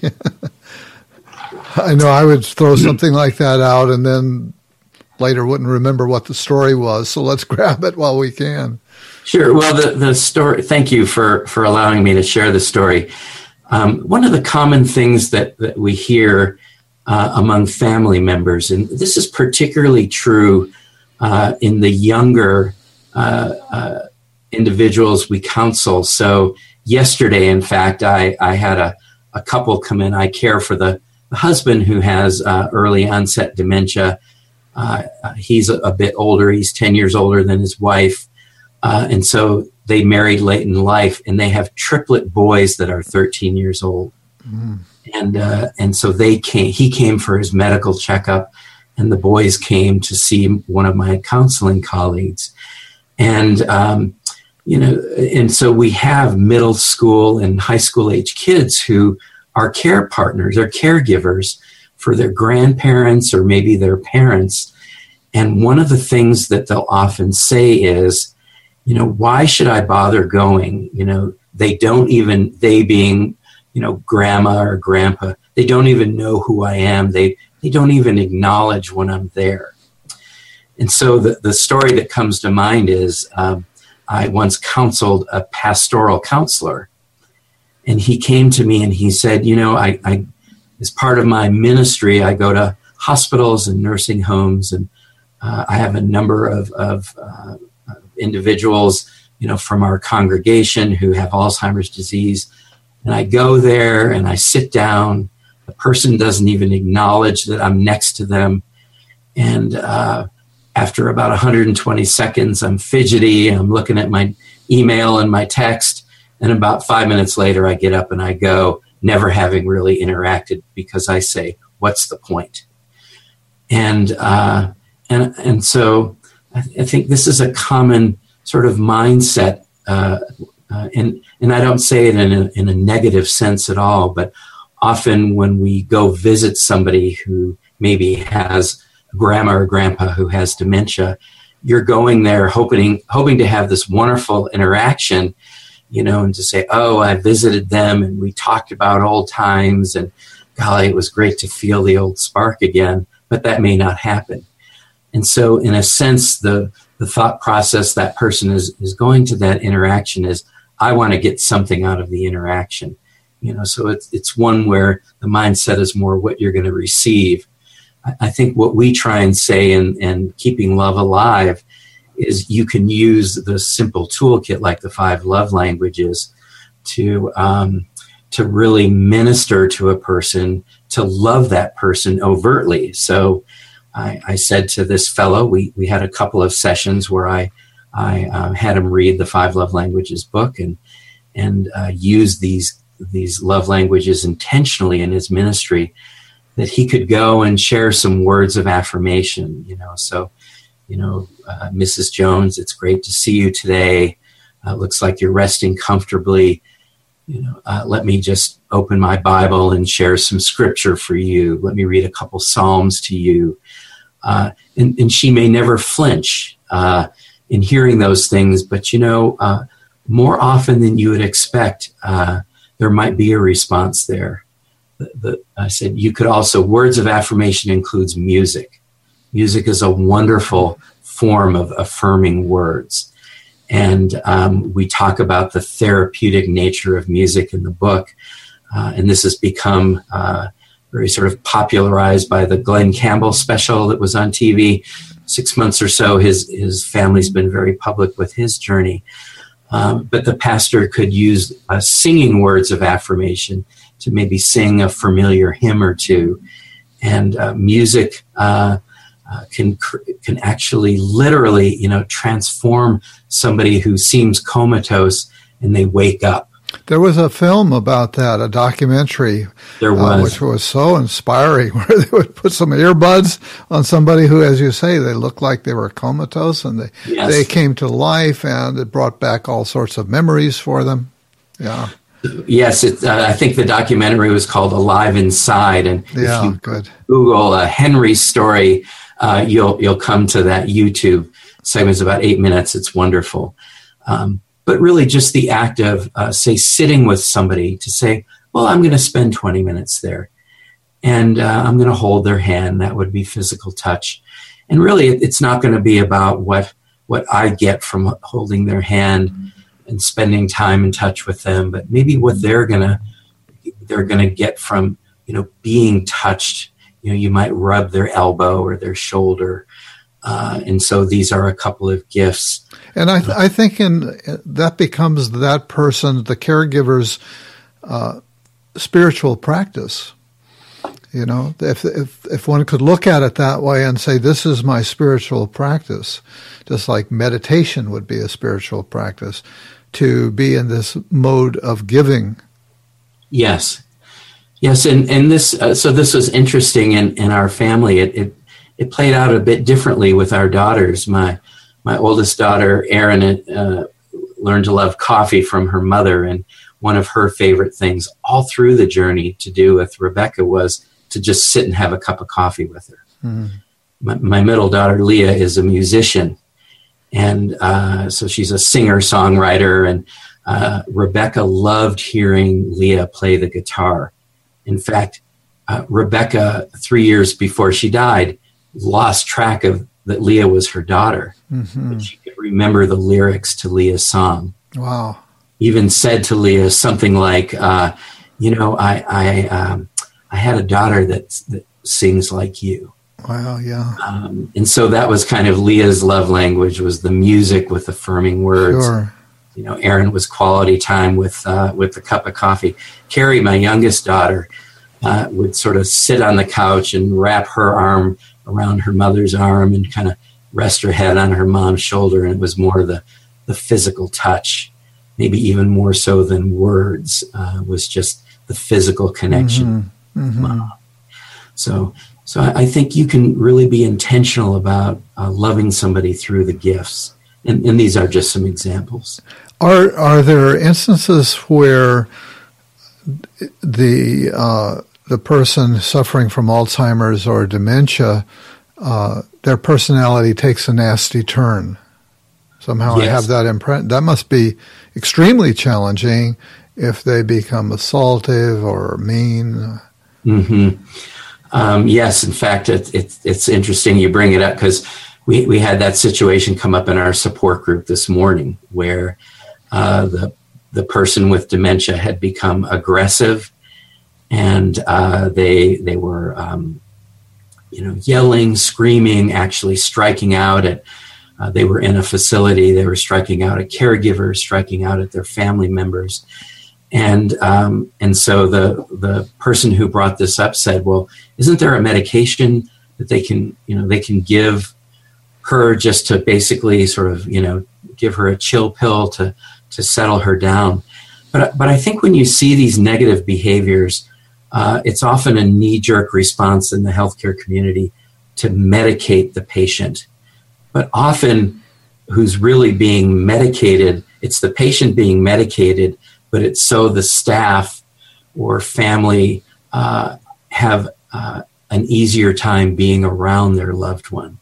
[SPEAKER 1] I know I would throw something like that out and then later wouldn't remember what the story was. So let's grab it while we can.
[SPEAKER 3] Sure. Well, the story, thank you for allowing me to share the story. One of the common things that we hear among family members, and this is particularly true in the younger individuals we counsel. So yesterday, in fact, I had a couple come in. I care for the husband who has early onset dementia. He's a bit older. He's 10 years older than his wife. And so they married late in life, and they have triplet boys that are 13 years old. Mm. And so he came for his medical checkup, and the boys came to see one of my counseling colleagues. And, and so we have middle school and high school age kids who are care partners or caregivers for their grandparents or maybe their parents. And one of the things that they'll often say is, why should I bother going? They being, grandma or grandpa, they don't even know who I am. They don't even acknowledge when I'm there. And so the story that comes to mind is I once counseled a pastoral counselor, and he came to me and he said, I as part of my ministry, I go to hospitals and nursing homes, and I have a number of individuals, from our congregation who have Alzheimer's disease. And I go there and I sit down. The person doesn't even acknowledge that I'm next to them. And after about 120 seconds, I'm fidgety. I'm looking at my email and my text. And about 5 minutes later, I get up and I go, never having really interacted, because I say, what's the point? And so I think this is a common sort of mindset, and I don't say it in a negative sense at all, but often when we go visit somebody who maybe has grandma or grandpa who has dementia, you're going there hoping to have this wonderful interaction, and to say, oh, I visited them and we talked about old times, and golly, it was great to feel the old spark again, but that may not happen. And so in a sense, the thought process that person is going to that interaction is, I want to get something out of the interaction. So it's one where the mindset is more what you're going to receive. I think what we try and say in Keeping Love Alive is you can use the simple toolkit like the 5 love languages to really minister to a person, to love that person overtly. So I said to this fellow, we had a couple of sessions where I had him read the 5 love languages book and use these love languages intentionally in his ministry, that he could go and share some words of affirmation, So, Mrs. Jones, it's great to see you today. Looks like you're resting comfortably. Let me just open my Bible and share some scripture for you. Let me read a couple Psalms to you. And she may never flinch in hearing those things, but more often than you would expect, there might be a response there. I said, you could also, words of affirmation includes music. Music is a wonderful form of affirming words. And we talk about the therapeutic nature of music in the book. And this has become very sort of popularized by the Glenn Campbell special that was on TV 6 months or so. His family's been very public with his journey. But the pastor could use singing words of affirmation to maybe sing a familiar hymn or two. And music can actually literally, transform somebody who seems comatose and they wake up.
[SPEAKER 1] There was a film about that, a documentary, which was so inspiring, where they would put some earbuds on somebody who, as you say, they looked like they were comatose, and they came to life, and it brought back all sorts of memories for them. Yeah.
[SPEAKER 3] Yes, I think the documentary was called Alive Inside, and if you Google Henry's story, you'll come to that YouTube segment. It's about 8 minutes. It's wonderful. But really just the act of, say, sitting with somebody to say, well, I'm going to spend 20 minutes there, and I'm going to hold their hand. That would be physical touch. And really, it's not going to be about what I get from holding their hand and spending time in touch with them, but maybe what they're going to get from, being touched. You might rub their elbow or their shoulder. And so these are a couple of gifts.
[SPEAKER 1] And I think that becomes that person, the caregiver's spiritual practice. If one could look at it that way and say, this is my spiritual practice, just like meditation would be a spiritual practice, to be in this mode of giving. Yes. And this, so this was interesting in our family. It played out a bit differently with our daughters. My oldest daughter, Erin, learned to love coffee from her mother, and one of her favorite things all through the journey to do with Rebecca was to just sit and have a cup of coffee with her. Mm-hmm. My middle daughter, Leah, is a musician, and so she's a singer-songwriter, and Rebecca loved hearing Leah play the guitar. In fact, Rebecca, 3 years before she died, lost track of that Leah was her daughter. Mm-hmm. But she could remember the lyrics to Leah's song. Wow. Even said to Leah something like, I had a daughter that sings like you. Wow, yeah. And so that was kind of Leah's love language, was the music with affirming words. Sure. Erin was quality time with the cup of coffee. Carrie, my youngest daughter, would sort of sit on the couch and wrap her arm around her mother's arm and kind of rest her head on her mom's shoulder. And it was more the physical touch, maybe even more so than words, was just the physical connection. Mm-hmm. Mm-hmm. So I think you can really be intentional about loving somebody through the gifts. And these are just some examples. Are there instances where the person suffering from Alzheimer's or dementia, their personality takes a nasty turn? Somehow yes. I have that impression. That must be extremely challenging if they become assaultive or mean. Mm-hmm. Yes, in fact, it's interesting you bring it up, because we had that situation come up in our support group this morning where the person with dementia had become aggressive, and they were
[SPEAKER 3] yelling, screaming, actually striking out at, they were in a facility, they were striking out at caregivers, striking out at their family members. And so the person who brought this up said, well, isn't there a medication that they can give her just to basically sort of, give her a chill pill to settle her down? But I think when you see these negative behaviors, it's often a knee-jerk response in the healthcare community to medicate the patient. But often who's really being medicated, it's the patient being medicated, but it's so the staff or family have an easier time being around their loved one.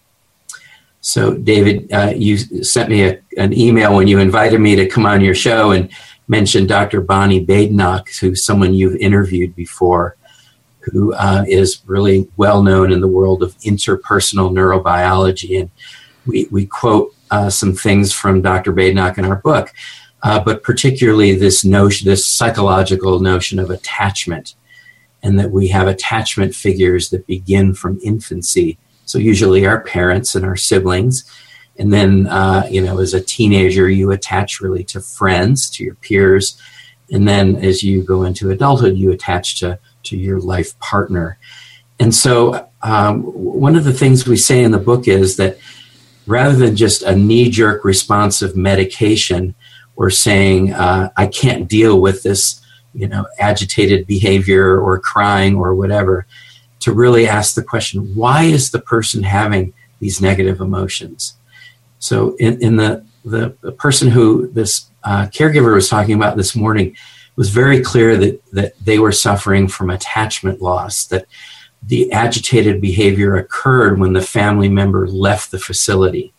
[SPEAKER 3] So, David, you sent me an email when you invited me to come on your show and mentioned Dr. Bonnie Badenoch, who's someone you've interviewed before, who is really well known in the world of interpersonal neurobiology. And we quote some things from Dr. Badenoch in our book, but particularly this psychological notion of attachment, and that we have attachment figures that begin from infancy. So usually our parents and our siblings. And then, as a teenager, you attach really to friends, to your peers. And then as you go into adulthood, you attach to your life partner. And so one of the things we say in the book is that rather than just a knee-jerk response of medication or saying, I can't deal with this, agitated behavior or crying or whatever, to really ask the question, why is the person having these negative emotions? So in the person who this caregiver was talking about this morning, it was very clear that they were suffering from attachment loss, that the agitated behavior occurred when the family member left the facility.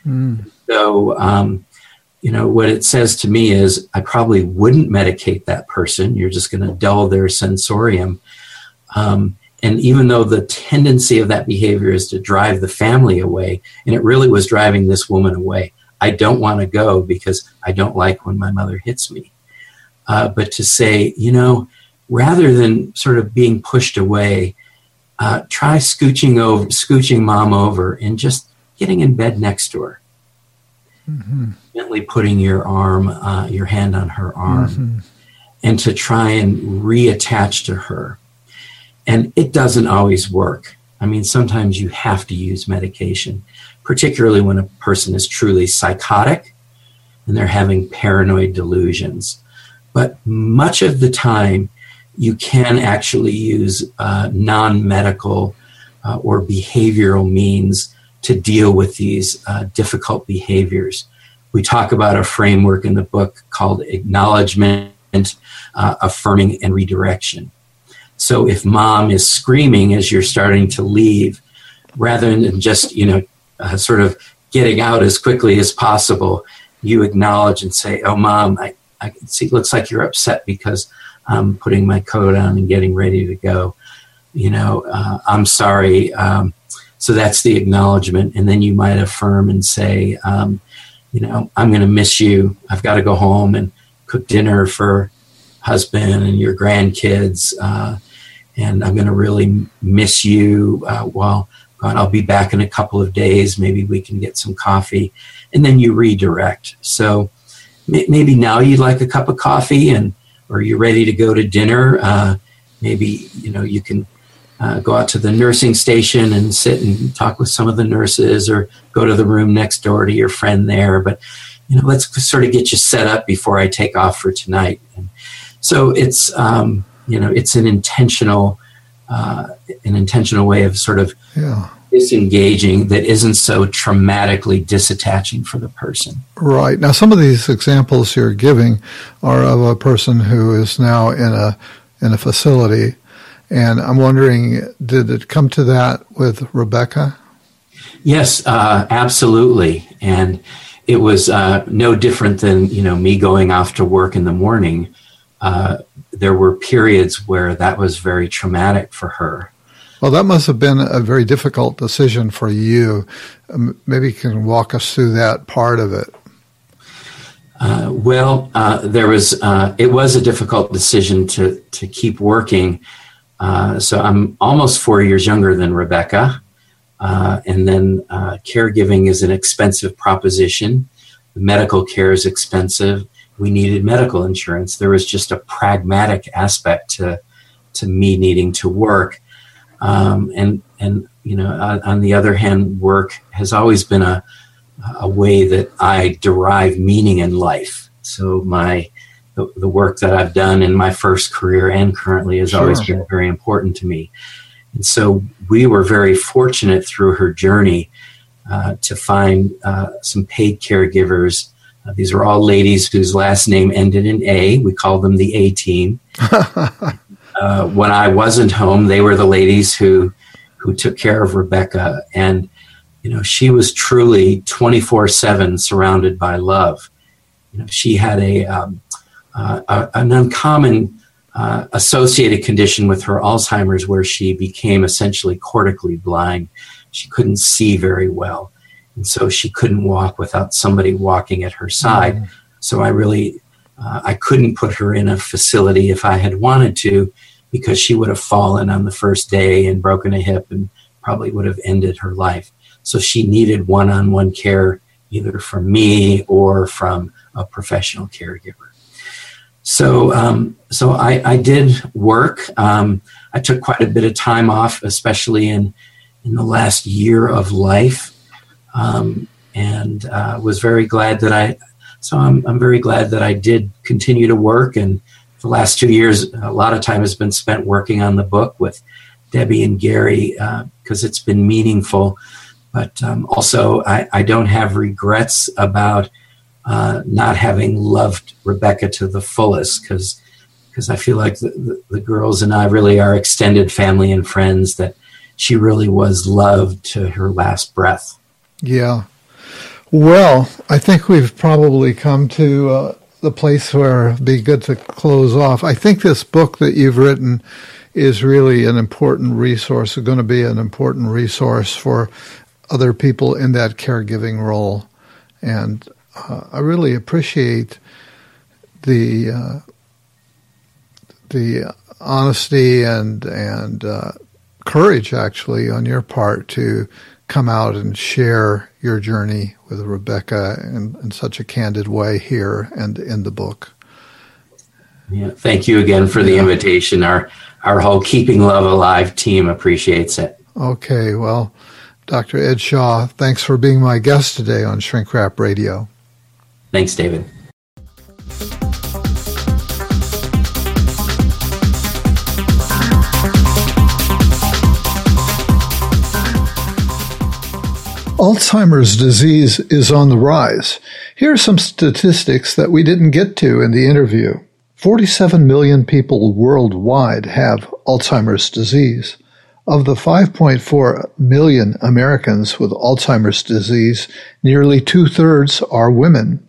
[SPEAKER 3] So, what it says to me is I probably wouldn't medicate that person. You're just going to dull their sensorium. And even though the tendency of that behavior is to drive the family away, and it really was driving this woman away, I don't want to go because I don't like when my mother hits me. But to say, rather than sort of being pushed away, try scooching mom over and just getting in bed next to her. Mm-hmm. Gently putting your hand on her arm, and to try and reattach to her. And it doesn't always work. I mean, sometimes you have to use medication, particularly when a person is truly psychotic and they're having paranoid delusions. But much of the time, you can actually use non-medical or behavioral means to deal with these difficult behaviors. We talk about a framework in the book called acknowledgement, affirming, and redirection. So if mom is screaming as you're starting to leave, rather than just, sort of getting out as quickly as possible, you acknowledge and say, oh, mom, I can see, it looks like you're upset because I'm putting my coat on and getting ready to go. I'm sorry. So that's the acknowledgement. And then you might affirm and say, I'm going to miss you. I've got to go home and cook dinner for husband and your grandkids. And I'm going to really miss you while I'll be back in a couple of days. Maybe we can get some coffee. And then you redirect. So maybe now you'd like a cup of coffee or you're ready to go to dinner. Maybe, you can go out to the nursing station and sit and talk with some of the nurses or go to the room next door to your friend there. But, let's sort of get you set up before I take off for tonight. And so it's, it's an intentional way of sort of disengaging that isn't so traumatically disattaching for the person. Right.
[SPEAKER 1] Now, some of these examples you're giving are of a person who is now in a facility, and I'm wondering, did it come to that with Rebecca?
[SPEAKER 3] Yes, absolutely. And it was no different than, me going off to work in the morning. There were periods where that was very traumatic for her.
[SPEAKER 1] Well, that must have been a very difficult decision for you. Maybe you can walk us through that part of it.
[SPEAKER 3] It was a difficult decision to keep working. So I'm almost 4 years younger than Rebecca. And then caregiving is an expensive proposition. Medical care is expensive. We needed medical insurance. There was just a pragmatic aspect to me needing to work. And you know, on the other hand, work has always been a way that I derive meaning in life. So the work that I've done in my first career and currently has always been very important to me. And so we were very fortunate through her journey to find some paid caregivers. These were all ladies whose last name ended in A. We called them the A team. When I wasn't home, they were the ladies who took care of Rebecca. And, you know, she was truly 24/7 surrounded by love. You know, she had an uncommon associated condition with her Alzheimer's where she became essentially cortically blind. She couldn't see very well. And so she couldn't walk without somebody walking at her side. Mm-hmm. So I couldn't put her in a facility if I had wanted to, because she would have fallen on the first day and broken a hip and probably would have ended her life. So she needed one-on-one care either from me or from a professional caregiver. So I did work. I took quite a bit of time off, especially in the last year of life, and was very glad that I'm very glad that I did continue to work. And the last 2 years, a lot of time has been spent working on the book with Debbie and Gary, because it's been meaningful. But also, I don't have regrets about not having loved Rebecca to the fullest, because I feel like the girls and I really are extended family and friends, that she really was loved to her last breath.
[SPEAKER 1] Yeah. Well, I think we've probably come to the place where it'd be good to close off. I think this book that you've written is really an important resource, going to be an important resource for other people in that caregiving role. And I really appreciate the honesty and courage, actually, on your part to come out and share your journey with Rebecca in such a candid way here and in the book.
[SPEAKER 3] Yeah, thank you again for the invitation. Our whole Keeping Love Alive team appreciates it.
[SPEAKER 1] Okay, well, Dr. Ed Shaw, thanks for being my guest today on Shrink Rap Radio.
[SPEAKER 3] Thanks, David.
[SPEAKER 1] Alzheimer's disease is on the rise. Here are some statistics that we didn't get to in the interview. 47 million people worldwide have Alzheimer's disease. Of the 5.4 million Americans with Alzheimer's disease, nearly 2/3 are women.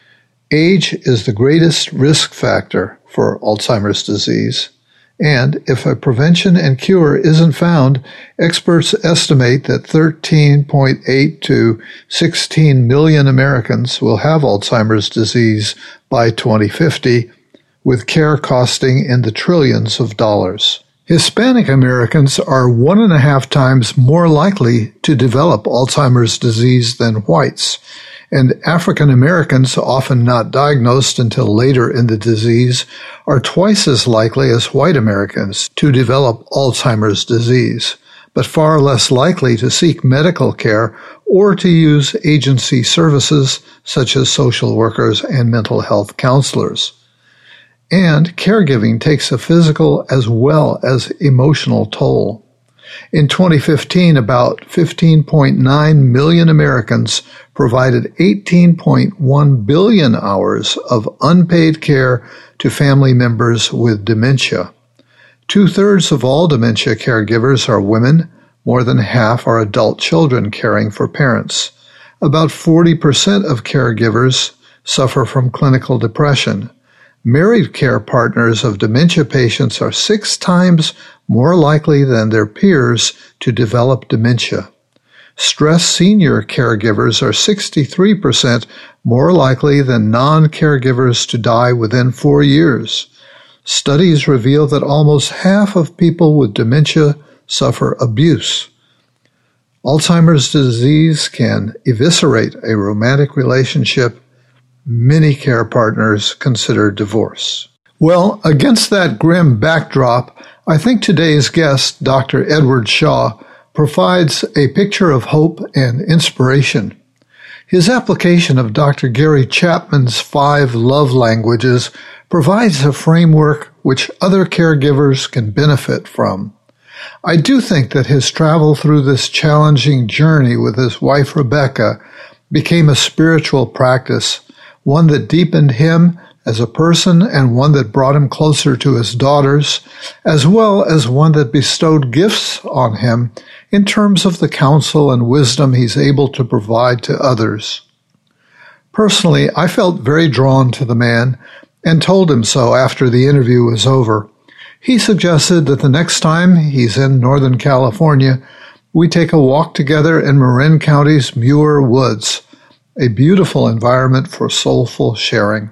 [SPEAKER 1] Age is the greatest risk factor for Alzheimer's disease. And if a prevention and cure isn't found, experts estimate that 13.8 to 16 million Americans will have Alzheimer's disease by 2050, with care costing in the trillions of dollars. Hispanic Americans are 1.5 times more likely to develop Alzheimer's disease than whites, and African Americans, often not diagnosed until later in the disease, are twice as likely as white Americans to develop Alzheimer's disease, but far less likely to seek medical care or to use agency services such as social workers and mental health counselors. And caregiving takes a physical as well as emotional toll. In 2015, about 15.9 million Americans provided 18.1 billion hours of unpaid care to family members with dementia. 2/3 of all dementia caregivers are women. More than half are adult children caring for parents. About 40% of caregivers suffer from clinical depression. Married care partners of dementia patients are 6 times more likely than their peers to develop dementia. Stressed senior caregivers are 63% more likely than non-caregivers to die within 4 years. studies reveal that almost half of people with dementia suffer abuse. Alzheimer's disease can eviscerate a romantic relationship. Many care partners consider divorce. Well, against that grim backdrop, I think today's guest, Dr. Edward Shaw, provides a picture of hope and inspiration. His application of Dr. Gary Chapman's 5 love languages provides a framework which other caregivers can benefit from. I do think that his travel through this challenging journey with his wife Rebecca became a spiritual practice, one that deepened him as a person and one that brought him closer to his daughters, as well as one that bestowed gifts on him in terms of the counsel and wisdom he's able to provide to others. Personally, I felt very drawn to the man and told him so after the interview was over. He suggested that the next time he's in Northern California, we take a walk together in Marin County's Muir Woods, a beautiful environment for soulful sharing.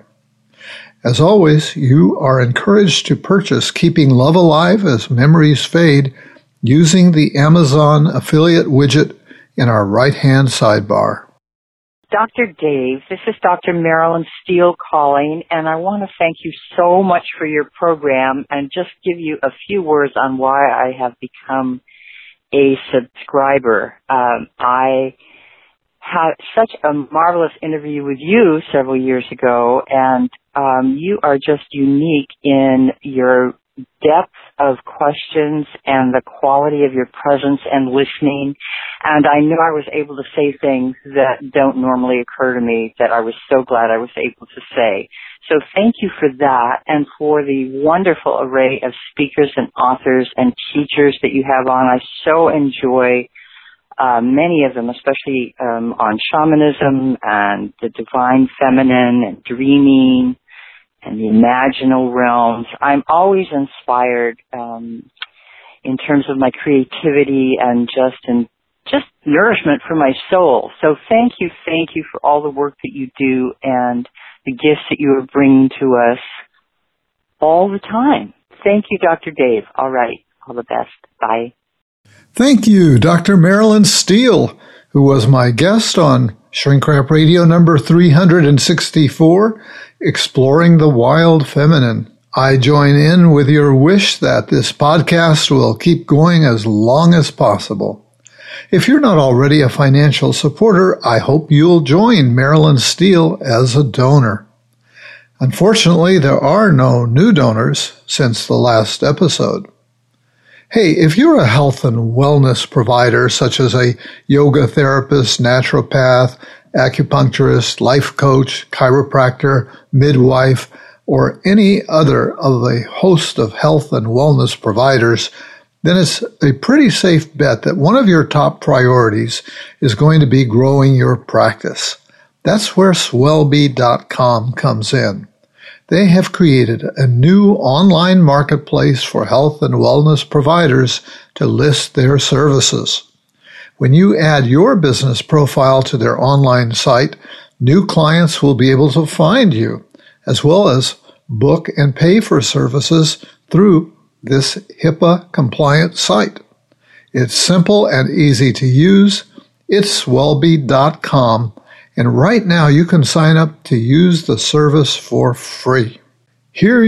[SPEAKER 1] As always, you are encouraged to purchase Keeping Love Alive as Memories Fade using the Amazon affiliate widget in our right-hand sidebar.
[SPEAKER 4] Dr. Dave, this is Dr. Marilyn Steele calling, and I want to thank you so much for your program and just give you a few words on why I have become a subscriber. I had such a marvelous interview with you several years ago, and you are just unique in your depth of questions and the quality of your presence and listening. And I knew I was able to say things that don't normally occur to me that I was so glad I was able to say. So thank you for that and for the wonderful array of speakers and authors and teachers that you have on. I so enjoy many of them, especially on shamanism and the divine feminine and dreaming and the imaginal realms. I'm always inspired in terms of my creativity and just nourishment for my soul. So thank you for all the work that you do and the gifts that you are bringing to us all the time. Thank you, Dr. Dave. All right. All the best. Bye.
[SPEAKER 1] Thank you, Dr. Marilyn Steele, who was my guest on Shrink Rap Radio number 364, Exploring the Wild Feminine. I join in with your wish that this podcast will keep going as long as possible. If you're not already a financial supporter, I hope you'll join Marilyn Steele as a donor. Unfortunately, there are no new donors since the last episode. Hey, if you're a health and wellness provider, such as a yoga therapist, naturopath, acupuncturist, life coach, chiropractor, midwife, or any other of a host of health and wellness providers, then it's a pretty safe bet that one of your top priorities is going to be growing your practice. That's where Swellbe.com comes in. They have created a new online marketplace for health and wellness providers to list their services. When you add your business profile to their online site, new clients will be able to find you, as well as book and pay for services through this HIPAA-compliant site. It's simple and easy to use. It's Swellbe.com. And right now you can sign up to use the service for free. Hear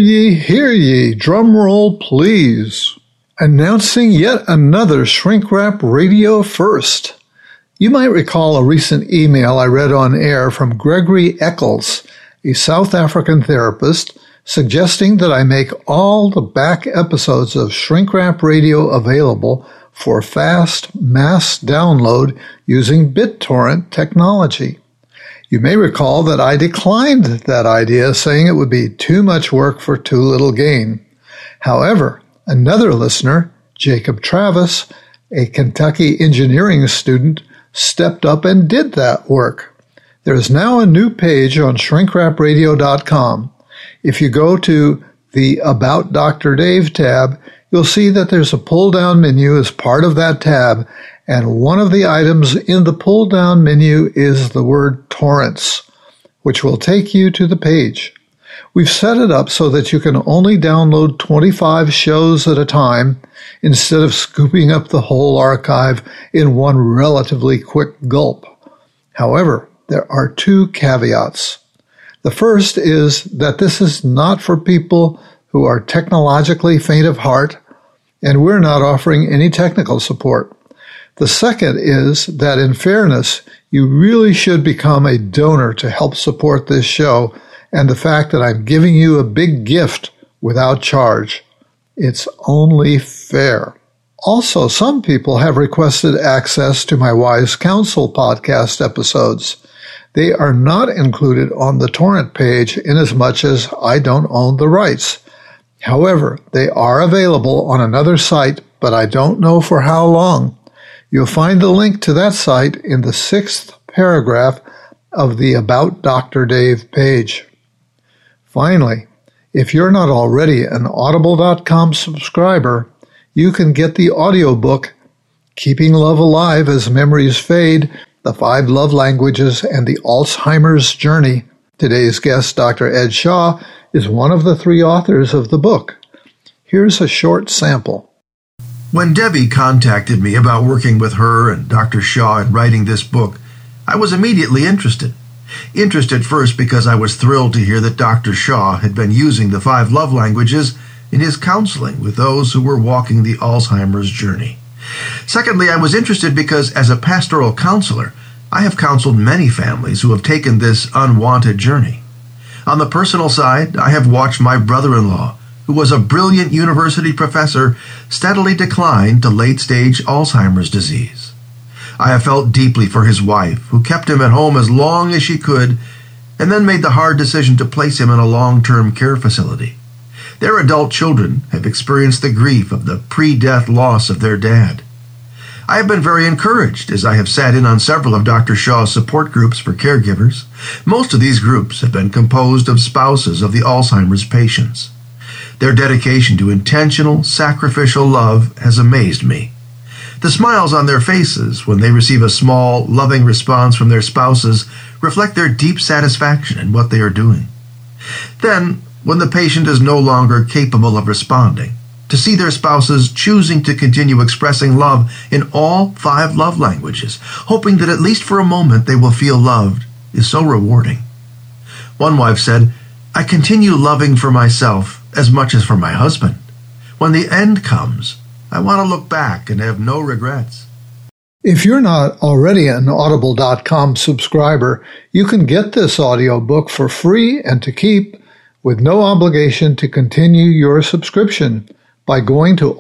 [SPEAKER 1] ye, drum roll please. Announcing yet another Shrink Rap Radio first. You might recall a recent email I read on air from Gregory Eccles, a South African therapist, suggesting that I make all the back episodes of Shrink Rap Radio available for fast mass download using BitTorrent technology. You may recall that I declined that idea, saying it would be too much work for too little gain. However, another listener, Jacob Travis, a Kentucky engineering student, stepped up and did that work. There is now a new page on shrinkrapradio.com. If you go to the About Dr. Dave tab, you'll see that there's a pull-down menu as part of that tab, and one of the items in the pull-down menu is the word torrents, which will take you to the page. We've set it up so that you can only download 25 shows at a time instead of scooping up the whole archive in one relatively quick gulp. However, there are 2 caveats. The first is that this is not for people who are technologically faint of heart, and we're not offering any technical support. The second is that, in fairness, you really should become a donor to help support this show and the fact that I'm giving you a big gift without charge. It's only fair. Also, some people have requested access to my Wise Counsel podcast episodes. They are not included on the torrent page inasmuch as I don't own the rights. However, they are available on another site, but I don't know for how long. You'll find the link to that site in the 6th paragraph of the About Dr. Dave page. Finally, if you're not already an Audible.com subscriber, you can get the audiobook Keeping Love Alive as Memories Fade, The 5 Love Languages, and the Alzheimer's Journey. Today's guest, Dr. Ed Shaw, is one of the 3 authors of the book. Here's a short sample.
[SPEAKER 5] When Debbie contacted me about working with her and Dr. Shaw in writing this book, I was immediately interested. Interested first because I was thrilled to hear that Dr. Shaw had been using the 5 love languages in his counseling with those who were walking the Alzheimer's journey. Secondly, I was interested because as a pastoral counselor, I have counseled many families who have taken this unwanted journey. On the personal side, I have watched my brother-in-law, who was a brilliant university professor, steadily decline to late-stage Alzheimer's disease. I have felt deeply for his wife, who kept him at home as long as she could, and then made the hard decision to place him in a long-term care facility. Their adult children have experienced the grief of the pre-death loss of their dad. I have been very encouraged as I have sat in on several of Dr. Shaw's support groups for caregivers. Most of these groups have been composed of spouses of the Alzheimer's patients. Their dedication to intentional, sacrificial love has amazed me. The smiles on their faces when they receive a small, loving response from their spouses reflect their deep satisfaction in what they are doing. Then, when the patient is no longer capable of responding, to see their spouses choosing to continue expressing love in all 5 love languages, hoping that at least for a moment they will feel loved, is so rewarding. One wife said, "I continue loving for myself as much as for my husband. When the end comes, I want to look back and have no regrets."
[SPEAKER 1] If you're not already an Audible.com subscriber, you can get this audiobook for free and to keep with no obligation to continue your subscription by going to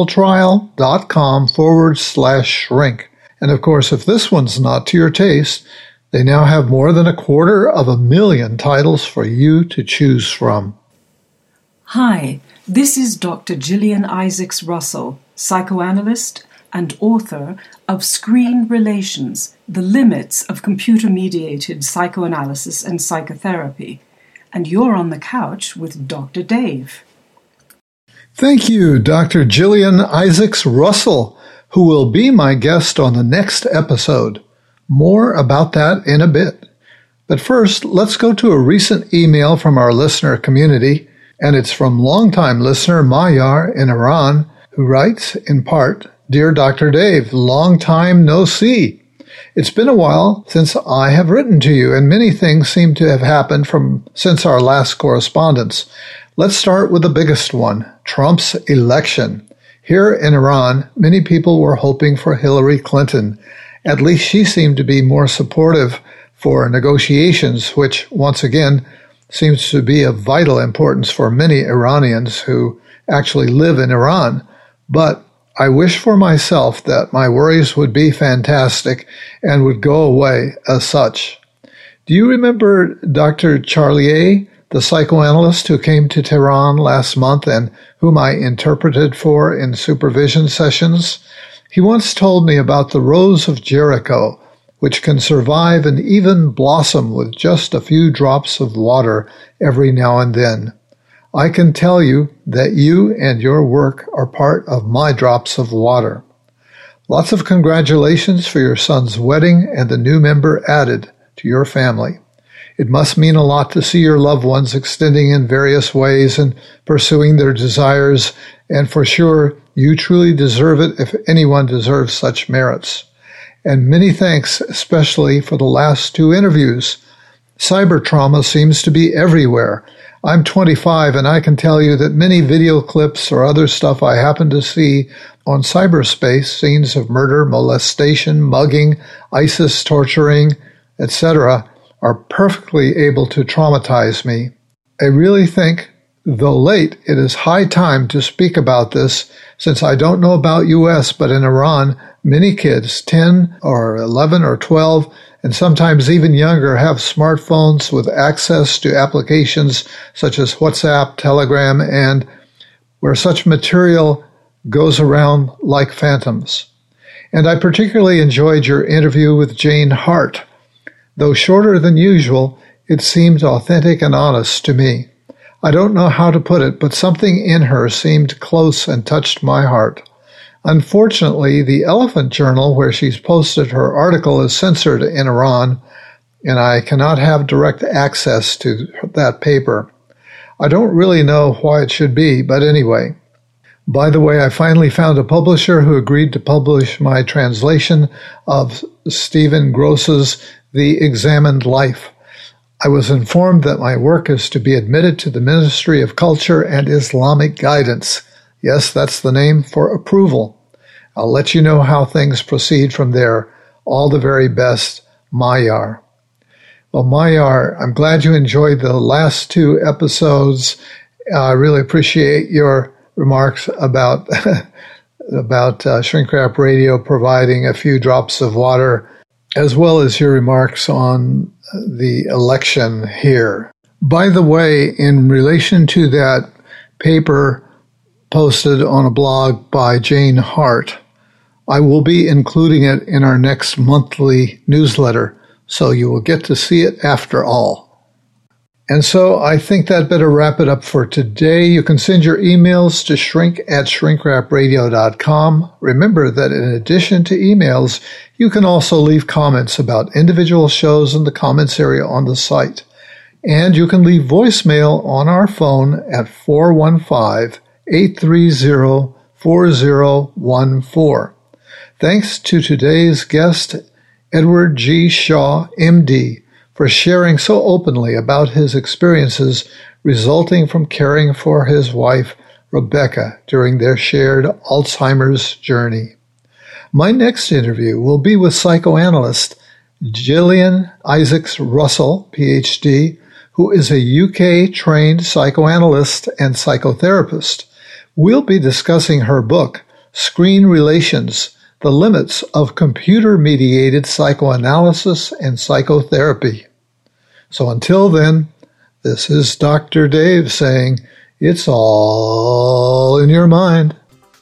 [SPEAKER 1] audibletrial.com/shrink. And of course, if this one's not to your taste, they now have more than 250,000 titles for you to choose from.
[SPEAKER 6] Hi, this is Dr. Gillian Isaacs Russell, psychoanalyst and author of Screen Relations, The Limits of Computer-Mediated Psychoanalysis and Psychotherapy. And you're on the couch with Dr. Dave.
[SPEAKER 1] Thank you, Dr. Gillian Isaacs Russell, who will be my guest on the next episode. More about that in a bit. But first, let's go to a recent email from our listener community, and it's from longtime listener Mayar in Iran, who writes, in part, "Dear Dr. Dave, long time no see. It's been a while since I have written to you, and many things seem to have happened since our last correspondence. Let's start with the biggest one, Trump's election. Here in Iran, many people were hoping for Hillary Clinton. At least she seemed to be more supportive for negotiations, which, once again, seems to be of vital importance for many Iranians who actually live in Iran. But I wish for myself that my worries would be fantastic and would go away as such. Do you remember Dr. Charlier, the psychoanalyst who came to Tehran last month and whom I interpreted for in supervision sessions? He once told me about the rose of Jericho, which can survive and even blossom with just a few drops of water every now and then. I can tell you that you and your work are part of my drops of water. Lots of congratulations for your son's wedding and the new member added to your family. It must mean a lot to see your loved ones extending in various ways and pursuing their desires, and for sure, you truly deserve it if anyone deserves such merits. And many thanks, especially for the last 2 interviews. Cyber trauma seems to be everywhere. I'm 25, and I can tell you that many video clips or other stuff I happen to see on cyberspace, scenes of murder, molestation, mugging, ISIS torturing, etc., are perfectly able to traumatize me. I really think, though late, it is high time to speak about this, since I don't know about U.S., but in Iran, many kids, 10 or 11 or 12, and sometimes even younger, have smartphones with access to applications such as WhatsApp, Telegram, and where such material goes around like phantoms. And I particularly enjoyed your interview with Jane Hart. Though shorter than usual, it seemed authentic and honest to me. I don't know how to put it, but something in her seemed close and touched my heart. Unfortunately, the Elephant Journal, where she's posted her article, is censored in Iran, and I cannot have direct access to that paper. I don't really know why it should be, but anyway. By the way, I finally found a publisher who agreed to publish my translation of Stephen Gross's The Examined Life. I was informed that my work is to be admitted to the Ministry of Culture and Islamic Guidance. Yes, that's the name for approval. I'll let you know how things proceed from there. All the very best, Mayar. Well, Mayar, I'm glad you enjoyed the last 2 episodes. I really appreciate your remarks about Shrink Rap Radio providing a few drops of water, as well as your remarks on the election here. By the way, in relation to that paper posted on a blog by Jane Hart, I will be including it in our next monthly newsletter, so you will get to see it after all. And so I think that better wrap it up for today. You can send your emails to shrink@shrinkrapradio.com. Remember that in addition to emails, you can also leave comments about individual shows in the comments area on the site. And you can leave voicemail on our phone at 415-830-4014. Thanks to today's guest, Edward G. Shaw, MD, for sharing so openly about his experiences resulting from caring for his wife, Rebecca, during their shared Alzheimer's journey. My next interview will be with psychoanalyst Gillian Isaacs Russell, PhD, who is a UK-trained psychoanalyst and psychotherapist. We'll be discussing her book, Screen Relations, The Limits of Computer-Mediated Psychoanalysis and Psychotherapy. So until then, this is Dr. Dave saying, it's all in your mind.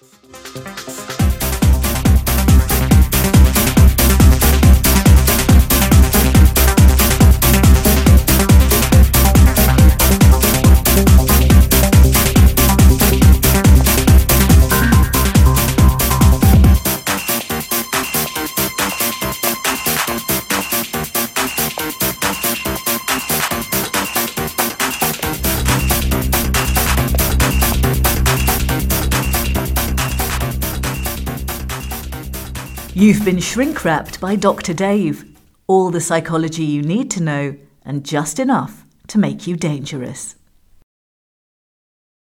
[SPEAKER 7] You've been shrink-wrapped by Dr. Dave. All the psychology you need to know, and just enough to make you dangerous.